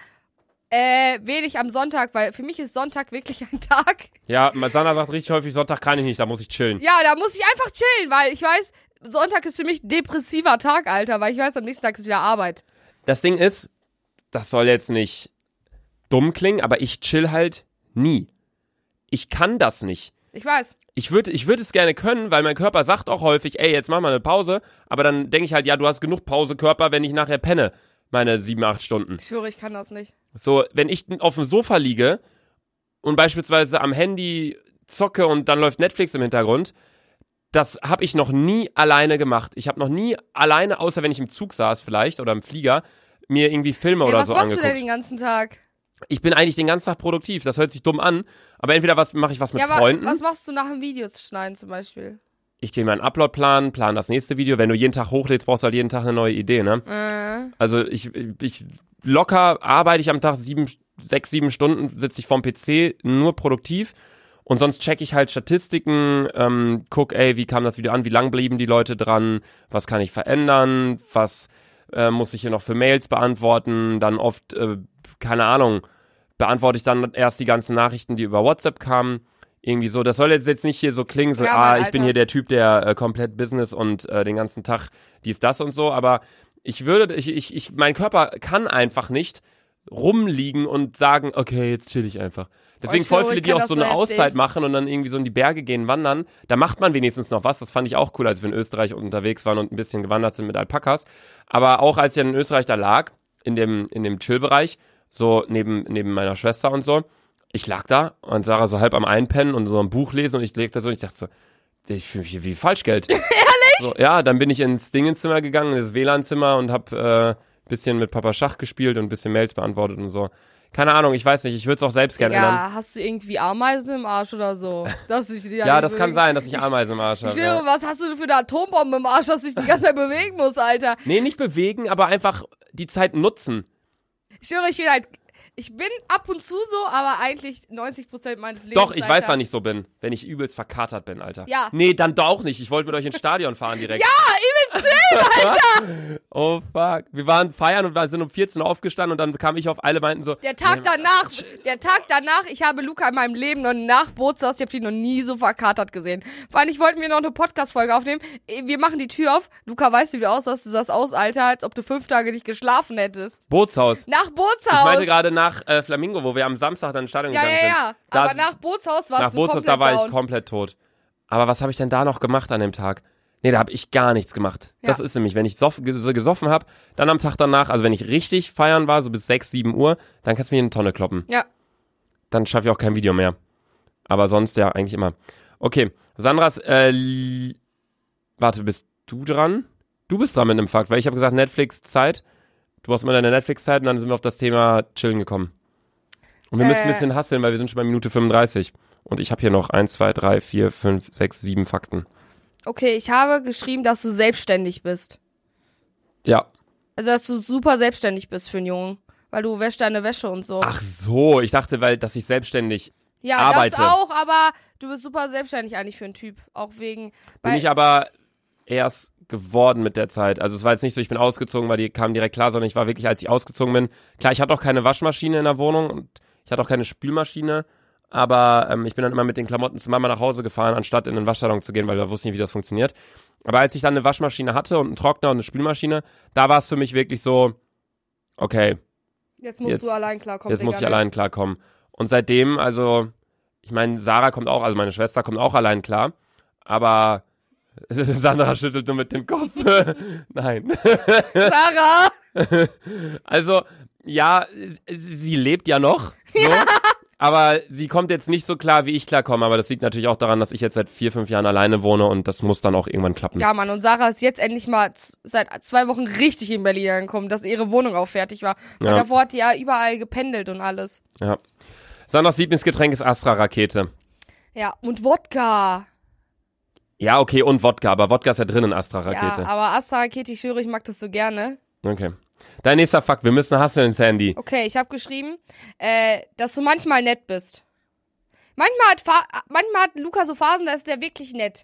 wenig am Sonntag, weil für mich ist Sonntag wirklich ein Tag. Ja, Sandra sagt richtig häufig, Sonntag kann ich nicht, da muss ich chillen. Ja, da muss ich einfach chillen, weil ich weiß, Sonntag ist für mich depressiver Tag, Alter, weil ich weiß, am nächsten Tag ist wieder Arbeit. Das Ding ist, das soll jetzt nicht dumm klingen, aber ich chill halt nie. Ich kann das nicht. Ich weiß. Ich würd es gerne können, weil mein Körper sagt auch häufig, ey, jetzt mach mal eine Pause, aber dann denke ich halt, ja, du hast genug Pause, Körper, wenn ich nachher penne, meine 7, 8 Stunden. Ich schwöre, ich kann das nicht. So, wenn ich auf dem Sofa liege und beispielsweise am Handy zocke und dann läuft Netflix im Hintergrund, das habe ich noch nie alleine gemacht. Ich habe noch nie alleine, außer wenn ich im Zug saß vielleicht oder im Flieger, mir irgendwie Filme oder so angeguckt. Was machst du denn den ganzen Tag? Ich bin eigentlich den ganzen Tag produktiv. Das hört sich dumm an, aber entweder mache ich was mit Freunden. Was machst du nach dem Videos schneiden zum Beispiel? Ich gehe meinen Upload-Plan, plan das nächste Video. Wenn du jeden Tag hochlädst, brauchst du halt jeden Tag eine neue Idee, ne? Also ich locker arbeite ich am Tag 6, 7 Stunden, sitze ich vorm PC, nur produktiv. Und sonst checke ich halt Statistiken, guck, ey, wie kam das Video an, wie lang blieben die Leute dran, was kann ich verändern, was muss ich hier noch für Mails beantworten, dann oft, keine Ahnung, beantworte ich dann erst die ganzen Nachrichten, die über WhatsApp kamen. Irgendwie so, das soll jetzt nicht hier so klingen, so, ja, ich bin hier der Typ, der komplett Business und den ganzen Tag dies, das und so, aber mein Körper kann einfach nicht rumliegen und sagen, okay, jetzt chill ich einfach. Deswegen voll viele, die auch so eine Auszeit machen und dann irgendwie so in die Berge gehen, wandern, da macht man wenigstens noch was. Das fand ich auch cool, als wir in Österreich unterwegs waren und ein bisschen gewandert sind mit Alpakas. Aber auch als ich in Österreich da lag, in dem Chill-Bereich, so neben meiner Schwester und so, ich lag da und Sarah so halb am Einpennen und so ein Buch lesen und ich leg da so und ich dachte so, ich fühle mich hier wie Falschgeld. Ehrlich? So, ja, dann bin ich ins Dingenszimmer gegangen, ins WLAN-Zimmer und hab bisschen mit Papa Schach gespielt und ein bisschen Mails beantwortet und so. Keine Ahnung, ich weiß nicht, ich würde es auch selbst gerne ändern. Ja, hast du irgendwie Ameisen im Arsch oder so? Dass sich die ja, das kann sein, dass ich Ameisen im Arsch habe. Ja. Was hast du denn für eine Atombombe im Arsch, dass ich die ganze Zeit bewegen muss, Alter? Nee, nicht bewegen, aber einfach die Zeit nutzen. Ich schwöre, ich bin ab und zu so, aber eigentlich 90% meines Lebens. Doch, ich weiß, wann ich so bin. Wenn ich übelst verkatert bin, Alter. Ja. Nee, dann doch auch nicht. Ich wollte mit euch ins Stadion fahren direkt. Ja, übelst chill, Alter! Oh, fuck. Wir waren feiern und wir sind um 14 Uhr aufgestanden und dann kam ich auf, alle meinten so. Der Tag danach, ich habe Luca in meinem Leben noch nach Bootshaus, ich habe ihn noch nie so verkatert gesehen. Vor allem, ich wollten wir noch eine Podcast-Folge aufnehmen. Wir machen die Tür auf. Luca, weißt du, wie du aussahst? Du sahst aus, Alter, als ob du 5 Tage nicht geschlafen hättest. Bootshaus. Nach Bootshaus. Ich meinte gerade nach Flamingo, wo wir am Samstag dann ins Stadion gegangen sind. Ja. Aber nach Bootshaus warst du komplett da war down. ich komplett tot. Aber was habe ich denn da noch gemacht an dem Tag? Nee, da habe ich gar nichts gemacht. Ja. Das ist nämlich, wenn ich gesoffen habe, dann am Tag danach, also wenn ich richtig feiern war, so bis 6, 7 Uhr, dann kannst du mir in eine Tonne kloppen. Ja. Dann schaffe ich auch kein Video mehr. Aber sonst ja eigentlich immer. Okay, Sandras, warte, bist du dran? Du bist dran mit einem Fakt, weil ich habe gesagt Netflix-Zeit. Du brauchst immer deine Netflix-Zeit und dann sind wir auf das Thema Chillen gekommen. Und wir müssen ein bisschen hustlen, weil wir sind schon bei Minute 35. Und ich habe hier noch 1, 2, 3, 4, 5, 6, 7 Fakten. Okay, ich habe geschrieben, dass du selbstständig bist. Ja. Also, dass du super selbstständig bist für einen Jungen. Weil du wäschst deine Wäsche und so. Ach so, ich dachte, dass ich selbstständig ja, arbeite. Das auch, aber du bist super selbstständig eigentlich für einen Typ. Auch wegen... Bin ich aber erst geworden mit der Zeit. Also es war jetzt nicht so, ich bin ausgezogen, weil die kamen direkt klar, sondern ich war wirklich, als ich ausgezogen bin. Klar, ich hatte auch keine Waschmaschine in der Wohnung und ich hatte auch keine Spülmaschine. Aber ich bin dann immer mit den Klamotten zu Mama nach Hause gefahren, anstatt in den Waschsalon zu gehen, weil wir wussten nicht, wie das funktioniert. Aber als ich dann eine Waschmaschine hatte und einen Trockner und eine Spülmaschine, da war es für mich wirklich so, okay. Jetzt musst du allein klarkommen. Jetzt muss ich allein klarkommen. Und seitdem, also, ich meine, Sarah kommt auch, also meine Schwester kommt auch allein klar. Aber Sandra schüttelt nur mit dem Kopf. Nein. Sarah! Also, ja, sie lebt ja noch. So. Ja. Aber sie kommt jetzt nicht so klar, wie ich klarkomme. Aber das liegt natürlich auch daran, dass ich jetzt seit 4-5 Jahren alleine wohne und das muss dann auch irgendwann klappen. Ja, Mann, und Sarah ist jetzt endlich mal seit 2 Wochen richtig in Berlin angekommen, dass ihre Wohnung auch fertig war. Weil davor hat die ja überall gependelt und alles. Ja. Sandras Lieblingsgetränk ist Astra-Rakete. Ja, und Wodka. Ja, okay, und Wodka. Aber Wodka ist ja drin in Astra-Rakete. Ja, aber Astra-Rakete, ich schwöre, ich mag das so gerne. Okay. Dein nächster Fakt, wir müssen hustlen, Sandy. Okay, ich habe geschrieben, dass du manchmal nett bist. Manchmal hat Luca so Phasen, da ist der wirklich nett.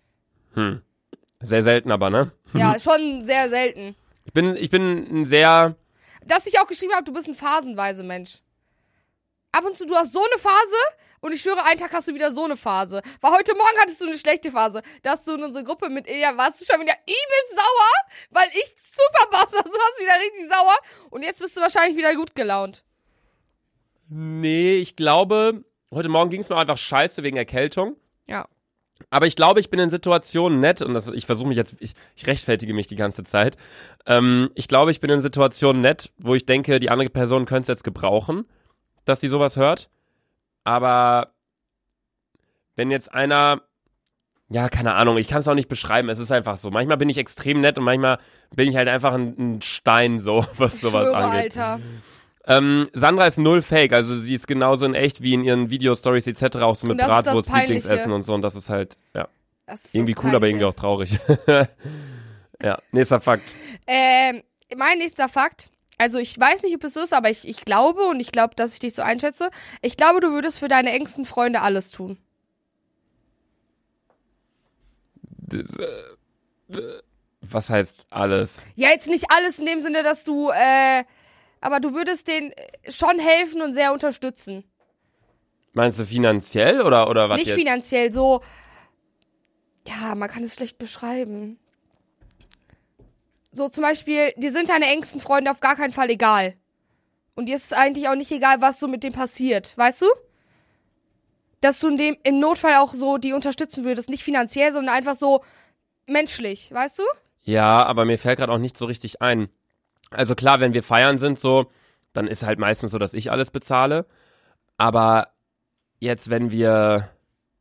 Sehr selten aber, ne? Ja, schon sehr selten. Ich bin ein sehr... Dass ich auch geschrieben habe, du bist ein phasenweise Mensch. Ab und zu, du hast so eine Phase und ich schwöre, einen Tag hast du wieder so eine Phase. Weil heute Morgen hattest du eine schlechte Phase. Da hast du in unserer Gruppe mit Ilja, warst du schon wieder übelst sauer, weil ich super Boss war. Du warst wieder richtig sauer und jetzt bist du wahrscheinlich wieder gut gelaunt. Nee, ich glaube, heute Morgen ging es mir einfach scheiße wegen Erkältung. Ja. Aber ich glaube, ich bin in Situationen nett und ich versuche mich jetzt, ich rechtfertige mich die ganze Zeit. Ich glaube, ich bin in Situationen nett, wo ich denke, die andere Person könnte es jetzt gebrauchen, dass sie sowas hört. Aber wenn jetzt einer, ja, keine Ahnung, ich kann es auch nicht beschreiben, es ist einfach so. Manchmal bin ich extrem nett und manchmal bin ich halt einfach ein Stein, so, was sowas angeht. Alter. Sandra ist null fake, also sie ist genauso in echt wie in ihren Video-Stories etc. auch so mit Bratwurst, Lieblingsessen und so und das ist halt, ja, irgendwie cool, aber irgendwie auch traurig. Ja, nächster Fakt. Mein nächster Fakt, also ich weiß nicht, ob es so ist, aber ich glaube und ich glaube, dass ich dich so einschätze, ich glaube, du würdest für deine engsten Freunde alles tun. Was heißt alles? Ja, jetzt nicht alles in dem Sinne, dass du, aber du würdest denen schon helfen und sehr unterstützen. Meinst du finanziell oder was nicht jetzt? Nicht finanziell, so, ja, man kann es schlecht beschreiben. So zum Beispiel, dir sind deine engsten Freunde auf gar keinen Fall egal. Und dir ist es eigentlich auch nicht egal, was so mit dem passiert, weißt du? Dass du im Notfall auch so die unterstützen würdest, nicht finanziell, sondern einfach so menschlich, weißt du? Ja, aber mir fällt gerade auch nicht so richtig ein. Also klar, wenn wir feiern sind so, dann ist halt meistens so, dass ich alles bezahle. Aber jetzt, wenn wir...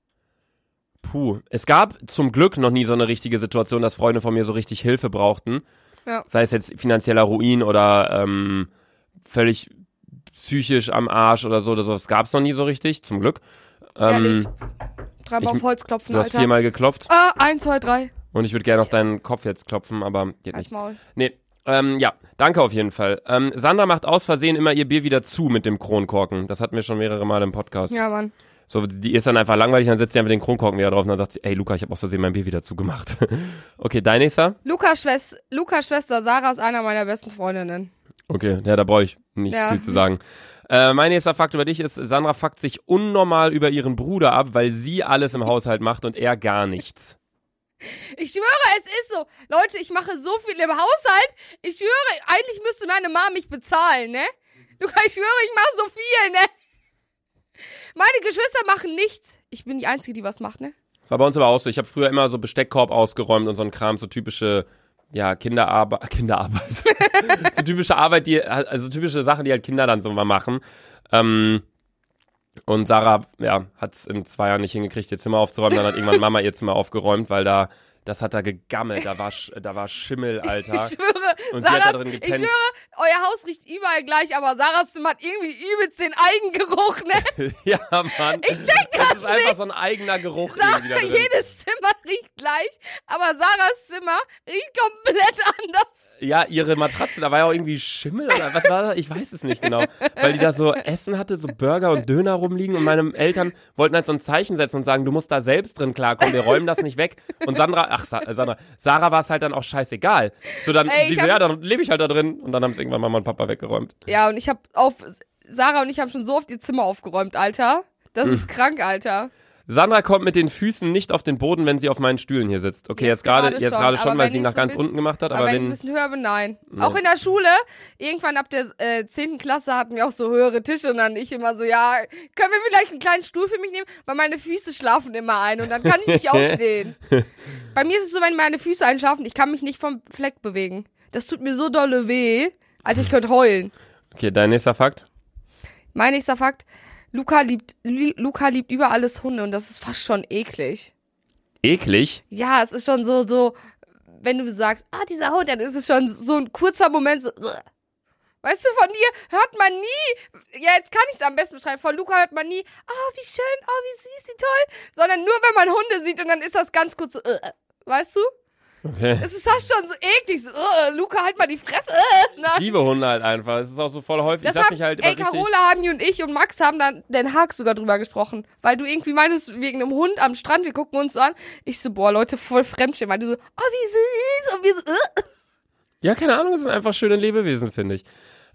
Es gab zum Glück noch nie so eine richtige Situation, dass Freunde von mir so richtig Hilfe brauchten. Ja. Sei es jetzt finanzieller Ruin oder völlig psychisch am Arsch oder so. Das gab es noch nie so richtig, zum Glück. Ehrlich. Dreimal auf Holz klopfen, Alter. Du hast 4-mal geklopft. 1, 2, 3. Und ich würde gerne auf deinen Kopf jetzt klopfen, aber geht nicht. Maul. Nee. Ja, danke auf jeden Fall. Sandra macht aus Versehen immer ihr Bier wieder zu mit dem Kronkorken. Das hatten wir schon mehrere Mal im Podcast. Ja, Mann. So, die ist dann einfach langweilig, dann setzt sie einfach den Kronkorken wieder drauf und dann sagt sie, ey Luca, ich habe aus Versehen mein Bier wieder zugemacht. Okay, dein nächster? Lukas Schwester Sarah ist einer meiner besten Freundinnen. Okay, ja, da brauche ich nicht viel zu sagen. Mein nächster Fakt über dich ist, Sandra fuckt sich unnormal über ihren Bruder ab, weil sie alles im Haushalt macht und er gar nichts. Ich schwöre, es ist so. Leute, ich mache so viel im Haushalt. Ich schwöre, eigentlich müsste meine Mama mich bezahlen, ne? Luca, ich schwöre, ich mache so viel, ne? Meine Geschwister machen nichts. Ich bin die Einzige, die was macht, ne? Das war bei uns aber auch so. Ich habe früher immer so Besteckkorb ausgeräumt und so ein Kram, so typische, ja, Kinderarbeit. So typische Arbeit, also typische Sachen, die halt Kinder dann so mal machen. Und Sarah, ja, hat es in 2 Jahren nicht hingekriegt, ihr Zimmer aufzuräumen. Dann hat irgendwann Mama ihr Zimmer aufgeräumt, weil da das hat da gegammelt, da war Schimmel, Alter. Ich schwöre, Und sie hat da drin ich gepennt. schwöre, euer Haus riecht überall gleich, aber Sarahs Zimmer hat irgendwie übelst den Eigengeruch, ne? Ja, Mann. Ich check das ist einfach so ein eigener Geruch irgendwie da drin. Jedes Zimmer riecht gleich, aber Sarahs Zimmer riecht komplett anders. Ja, ihre Matratze, da war ja auch irgendwie Schimmel oder was war das? Ich weiß es nicht genau. Weil die da so Essen hatte, so Burger und Döner rumliegen und meine Eltern wollten halt so ein Zeichen setzen und sagen, du musst da selbst drin klarkommen, wir räumen das nicht weg. Und Sarah war es halt dann auch scheißegal. So dann, dann lebe ich halt da drin und dann haben es irgendwann Mama und Papa weggeräumt. Ja, und Sarah und ich haben schon so oft ihr Zimmer aufgeräumt, Alter. Das ist krank, Alter. Sandra kommt mit den Füßen nicht auf den Boden, wenn sie auf meinen Stühlen hier sitzt. Okay, jetzt gerade schon, weil sie ihn nach ganz unten gemacht hat. Aber wenn ich ein bisschen höher bin, nein. Auch in der Schule, irgendwann ab der 10. Klasse hatten wir auch so höhere Tische und dann ich immer so, ja, können wir vielleicht einen kleinen Stuhl für mich nehmen? Weil meine Füße schlafen immer ein und dann kann ich nicht aufstehen. Bei mir ist es so, wenn meine Füße einschlafen, ich kann mich nicht vom Fleck bewegen. Das tut mir so dolle weh, als ich könnte heulen. Okay, dein nächster Fakt? Mein nächster Fakt: Luca liebt über alles Hunde und das ist fast schon eklig. Eklig? Ja, es ist schon so, wenn du sagst, dieser Hund, dann ist es schon so ein kurzer Moment so, weißt du, von dir hört man nie, ja, jetzt kann ich es am besten beschreiben, von Luca hört man nie, wie schön, wie süß, wie toll, sondern nur, wenn man Hunde sieht und dann ist das ganz kurz so, weißt du? Okay. Es ist fast schon so eklig, so, Luca, halt mal die Fresse. Ich liebe Hunde halt einfach. Es ist auch so voll häufig. Carola, Hami und ich und Max haben dann Den Haag sogar drüber gesprochen. Weil du irgendwie meinst, wegen einem Hund am Strand, wir gucken uns so an. Ich so, boah, Leute, voll Fremdschämen. Weil du so, wie süß. Und wir so, Ja, keine Ahnung, es sind einfach schöne Lebewesen, finde ich.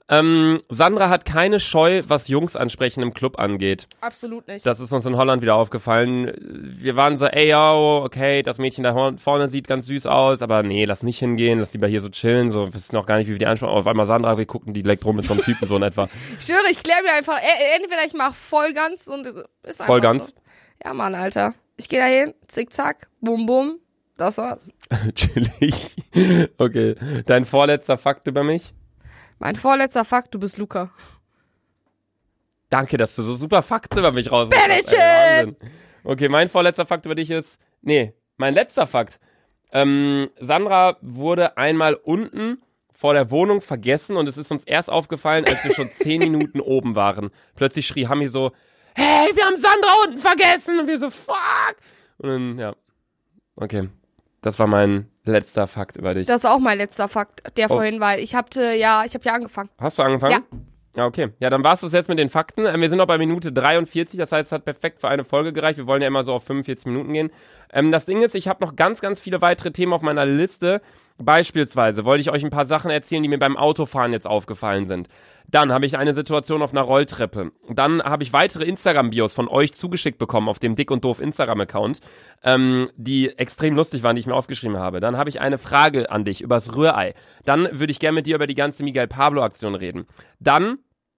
Sandra hat keine Scheu, was Jungs ansprechen im Club angeht. Absolut nicht. Das ist uns in Holland wieder aufgefallen. Wir waren so, okay, das Mädchen da vorne sieht ganz süß aus, aber nee, lass nicht hingehen, lass lieber hier so chillen, so, wir wissen noch gar nicht, wie wir die ansprechen. Auf einmal Sandra, wir gucken die direkt rum mit so einem Typen so in etwa. Ich schwöre, ich kläre mir einfach, entweder ich mache Vollgans und ist einfach Vollgans? So. Ja, Mann, Alter. Ich gehe da hin, zickzack, bum bum, das war's. Chillig. Okay, dein vorletzter Fakt über mich? Mein vorletzter Fakt, du bist Luca. Danke, dass du so super Fakten über mich rausnimmst. Wahnsinn. Okay, mein vorletzter Fakt über dich ist, mein letzter Fakt. Sandra wurde einmal unten vor der Wohnung vergessen und es ist uns erst aufgefallen, als wir schon 10 Minuten oben waren. Plötzlich schrie Hami so, hey, wir haben Sandra unten vergessen. Und wir so, fuck. Und dann, ja. Okay, das war mein letzter Fakt über dich. Das war auch mein letzter Fakt, der vorhin, weil ich habe ja angefangen. Hast du angefangen? Ja. Ja, okay. Ja, dann war es das jetzt mit den Fakten. Wir sind noch bei Minute 43, das heißt, es hat perfekt für eine Folge gereicht. Wir wollen ja immer so auf 45 Minuten gehen. Das Ding ist, ich habe noch ganz, ganz viele weitere Themen auf meiner Liste. Beispielsweise wollte ich euch ein paar Sachen erzählen, die mir beim Autofahren jetzt aufgefallen sind. Dann habe ich eine Situation auf einer Rolltreppe. Dann habe ich weitere Instagram-Bios von euch zugeschickt bekommen auf dem Dick und Doof Instagram-Account, die extrem lustig waren, die ich mir aufgeschrieben habe. Dann habe ich eine Frage an dich übers Rührei. Dann würde ich gerne mit dir über die ganze Miguel Pablo-Aktion reden. Dann,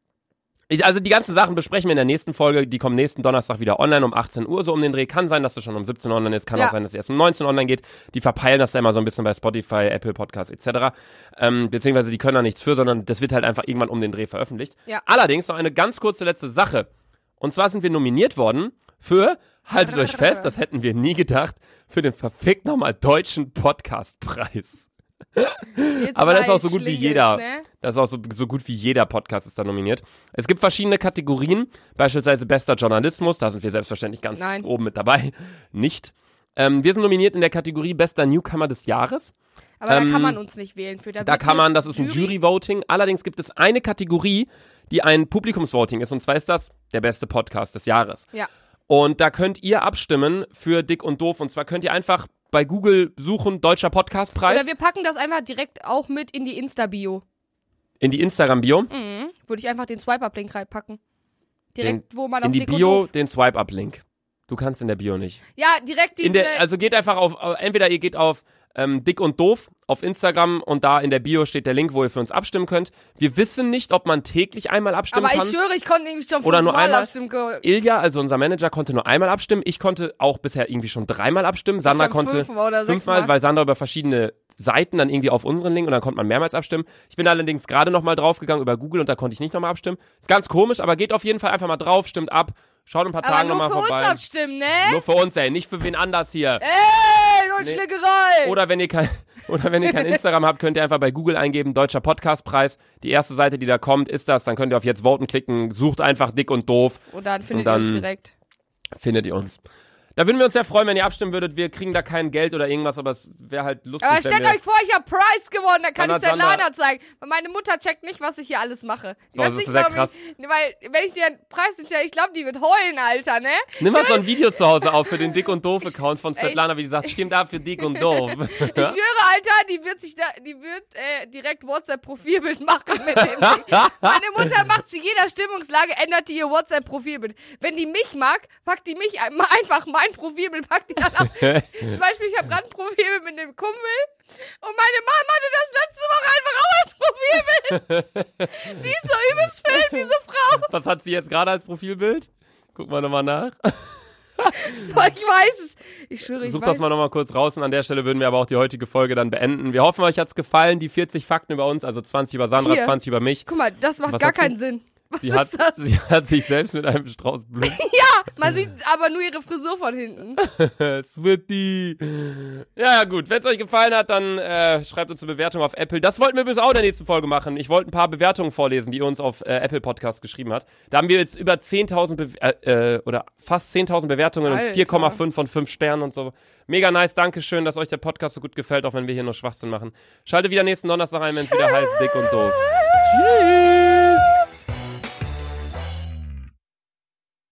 also die ganzen Sachen besprechen wir in der nächsten Folge, die kommen nächsten Donnerstag wieder online um 18 Uhr, so um den Dreh. Kann sein, dass das schon um 17 Uhr online ist, kann auch sein, dass es erst um 19 Uhr online geht. Die verpeilen das da immer so ein bisschen bei Spotify, Apple Podcasts etc. Beziehungsweise die können da nichts für, sondern das wird halt einfach irgendwann um den Dreh veröffentlicht. Ja. Allerdings noch eine ganz kurze letzte Sache. Und zwar sind wir nominiert worden für, haltet euch fest, das hätten wir nie gedacht, für den verfickt nochmal deutschen Podcastpreis. Aber das ist auch so gut wie jeder. Ne? Das ist auch so gut wie jeder Podcast ist da nominiert. Es gibt verschiedene Kategorien, beispielsweise bester Journalismus, da sind wir selbstverständlich ganz oben mit dabei. Nicht. Wir sind nominiert in der Kategorie bester Newcomer des Jahres. Aber da kann man uns nicht wählen. Das ist ein Jury-Voting. Allerdings gibt es eine Kategorie, die ein Publikumsvoting ist, und zwar ist das der beste Podcast des Jahres. Ja. Und da könnt ihr abstimmen für Dick und Doof, und zwar könnt ihr einfach bei Google suchen, Deutscher Podcastpreis. Oder wir packen das einfach direkt auch mit in die Insta-Bio. In die Instagram-Bio? Mhm. Würde ich einfach den Swipe-Up-Link reinpacken. Direkt, wo man auf in die Dick Bio und Doof. den Swipe-Up-Link. Du kannst in der Bio nicht. Ja, direkt diese... Also geht einfach auf, entweder ihr geht auf Dick und Doof auf Instagram und da in der Bio steht der Link, wo ihr für uns abstimmen könnt. Wir wissen nicht, ob man täglich einmal abstimmen kann. Aber ich schwöre, ich konnte irgendwie schon oder nur einmal abstimmen. Ilja, also unser Manager, konnte nur einmal abstimmen. Ich konnte auch bisher irgendwie schon 3-mal abstimmen. Sandra konnte 5-mal, weil Sandra über verschiedene Seiten dann irgendwie auf unseren Link und dann konnte man mehrmals abstimmen. Ich bin allerdings gerade nochmal draufgegangen über Google und da konnte ich nicht nochmal abstimmen. Ist ganz komisch, aber geht auf jeden Fall einfach mal drauf, stimmt ab. Schaut ein paar Tagen nochmal vorbei. Nur für uns abstimmen, ne? Nur für uns, ey, nicht für wen anders hier. Ey, und Schlägerei. Oder wenn ihr kein Instagram habt, könnt ihr einfach bei Google eingeben, Deutscher Podcastpreis. Die erste Seite, die da kommt, ist das. Dann könnt ihr auf Jetzt voten klicken. Sucht einfach Dick und Doof. Und dann findet ihr uns direkt. Findet ihr uns. Da würden wir uns sehr freuen, wenn ihr abstimmen würdet. Wir kriegen da kein Geld oder irgendwas, aber es wäre halt lustig. Aber stellt euch vor, ich habe Preis gewonnen, dann kann ich es der Lana zeigen. Weil meine Mutter checkt nicht, was ich hier alles mache. Die weiß nicht, warum krass. Weil, wenn ich dir einen Preis stelle, ich glaube, die wird heulen, Alter, ne? Nimm mal so ein Video zu Hause auf für den Dick und Doof-Account von Svetlana, wie die sagt, stimmt ab für Dick und Doof. Ich schwöre, Alter, die wird direkt WhatsApp-Profilbild machen mit dem Ding. Meine Mutter macht zu jeder Stimmungslage, ändert die ihr WhatsApp-Profilbild. Wenn die mich mag, packt die mich einfach mein Profilbild, packt die dann auf. Zum Beispiel, ich habe gerade ein Profilbild mit dem Kumpel und meine Mama hatte das letzte Woche einfach auch als Profilbild. Die ist so übelst fame, diese Frau. Was hat sie jetzt gerade als Profilbild? Guck mal nochmal nach. Boah, ich weiß es. Ich schwöre, Such das mal nochmal kurz raus und an der Stelle würden wir aber auch die heutige Folge dann beenden. Wir hoffen, euch hat's gefallen, die 40 Fakten über uns, also 20 über Sandra, 20 über mich. Guck mal, das macht gar keinen Sinn. Was ist das? Sie hat sich selbst mit einem Strauß Blumen. Ja, man sieht aber nur ihre Frisur von hinten. Switty. Ja, gut. Wenn es euch gefallen hat, dann schreibt uns eine Bewertung auf Apple. Das wollten wir übrigens auch in der nächsten Folge machen. Ich wollte ein paar Bewertungen vorlesen, die ihr uns auf Apple Podcast geschrieben hat. Da haben wir jetzt über 10.000 oder fast 10.000 Bewertungen und 4,5 von 5 Sternen und so. Mega nice. Dankeschön, dass euch der Podcast so gut gefällt, auch wenn wir hier nur Schwachsinn machen. Schaltet wieder nächsten Donnerstag ein, wenn es wieder heißt Dick und Doof. Tschüss.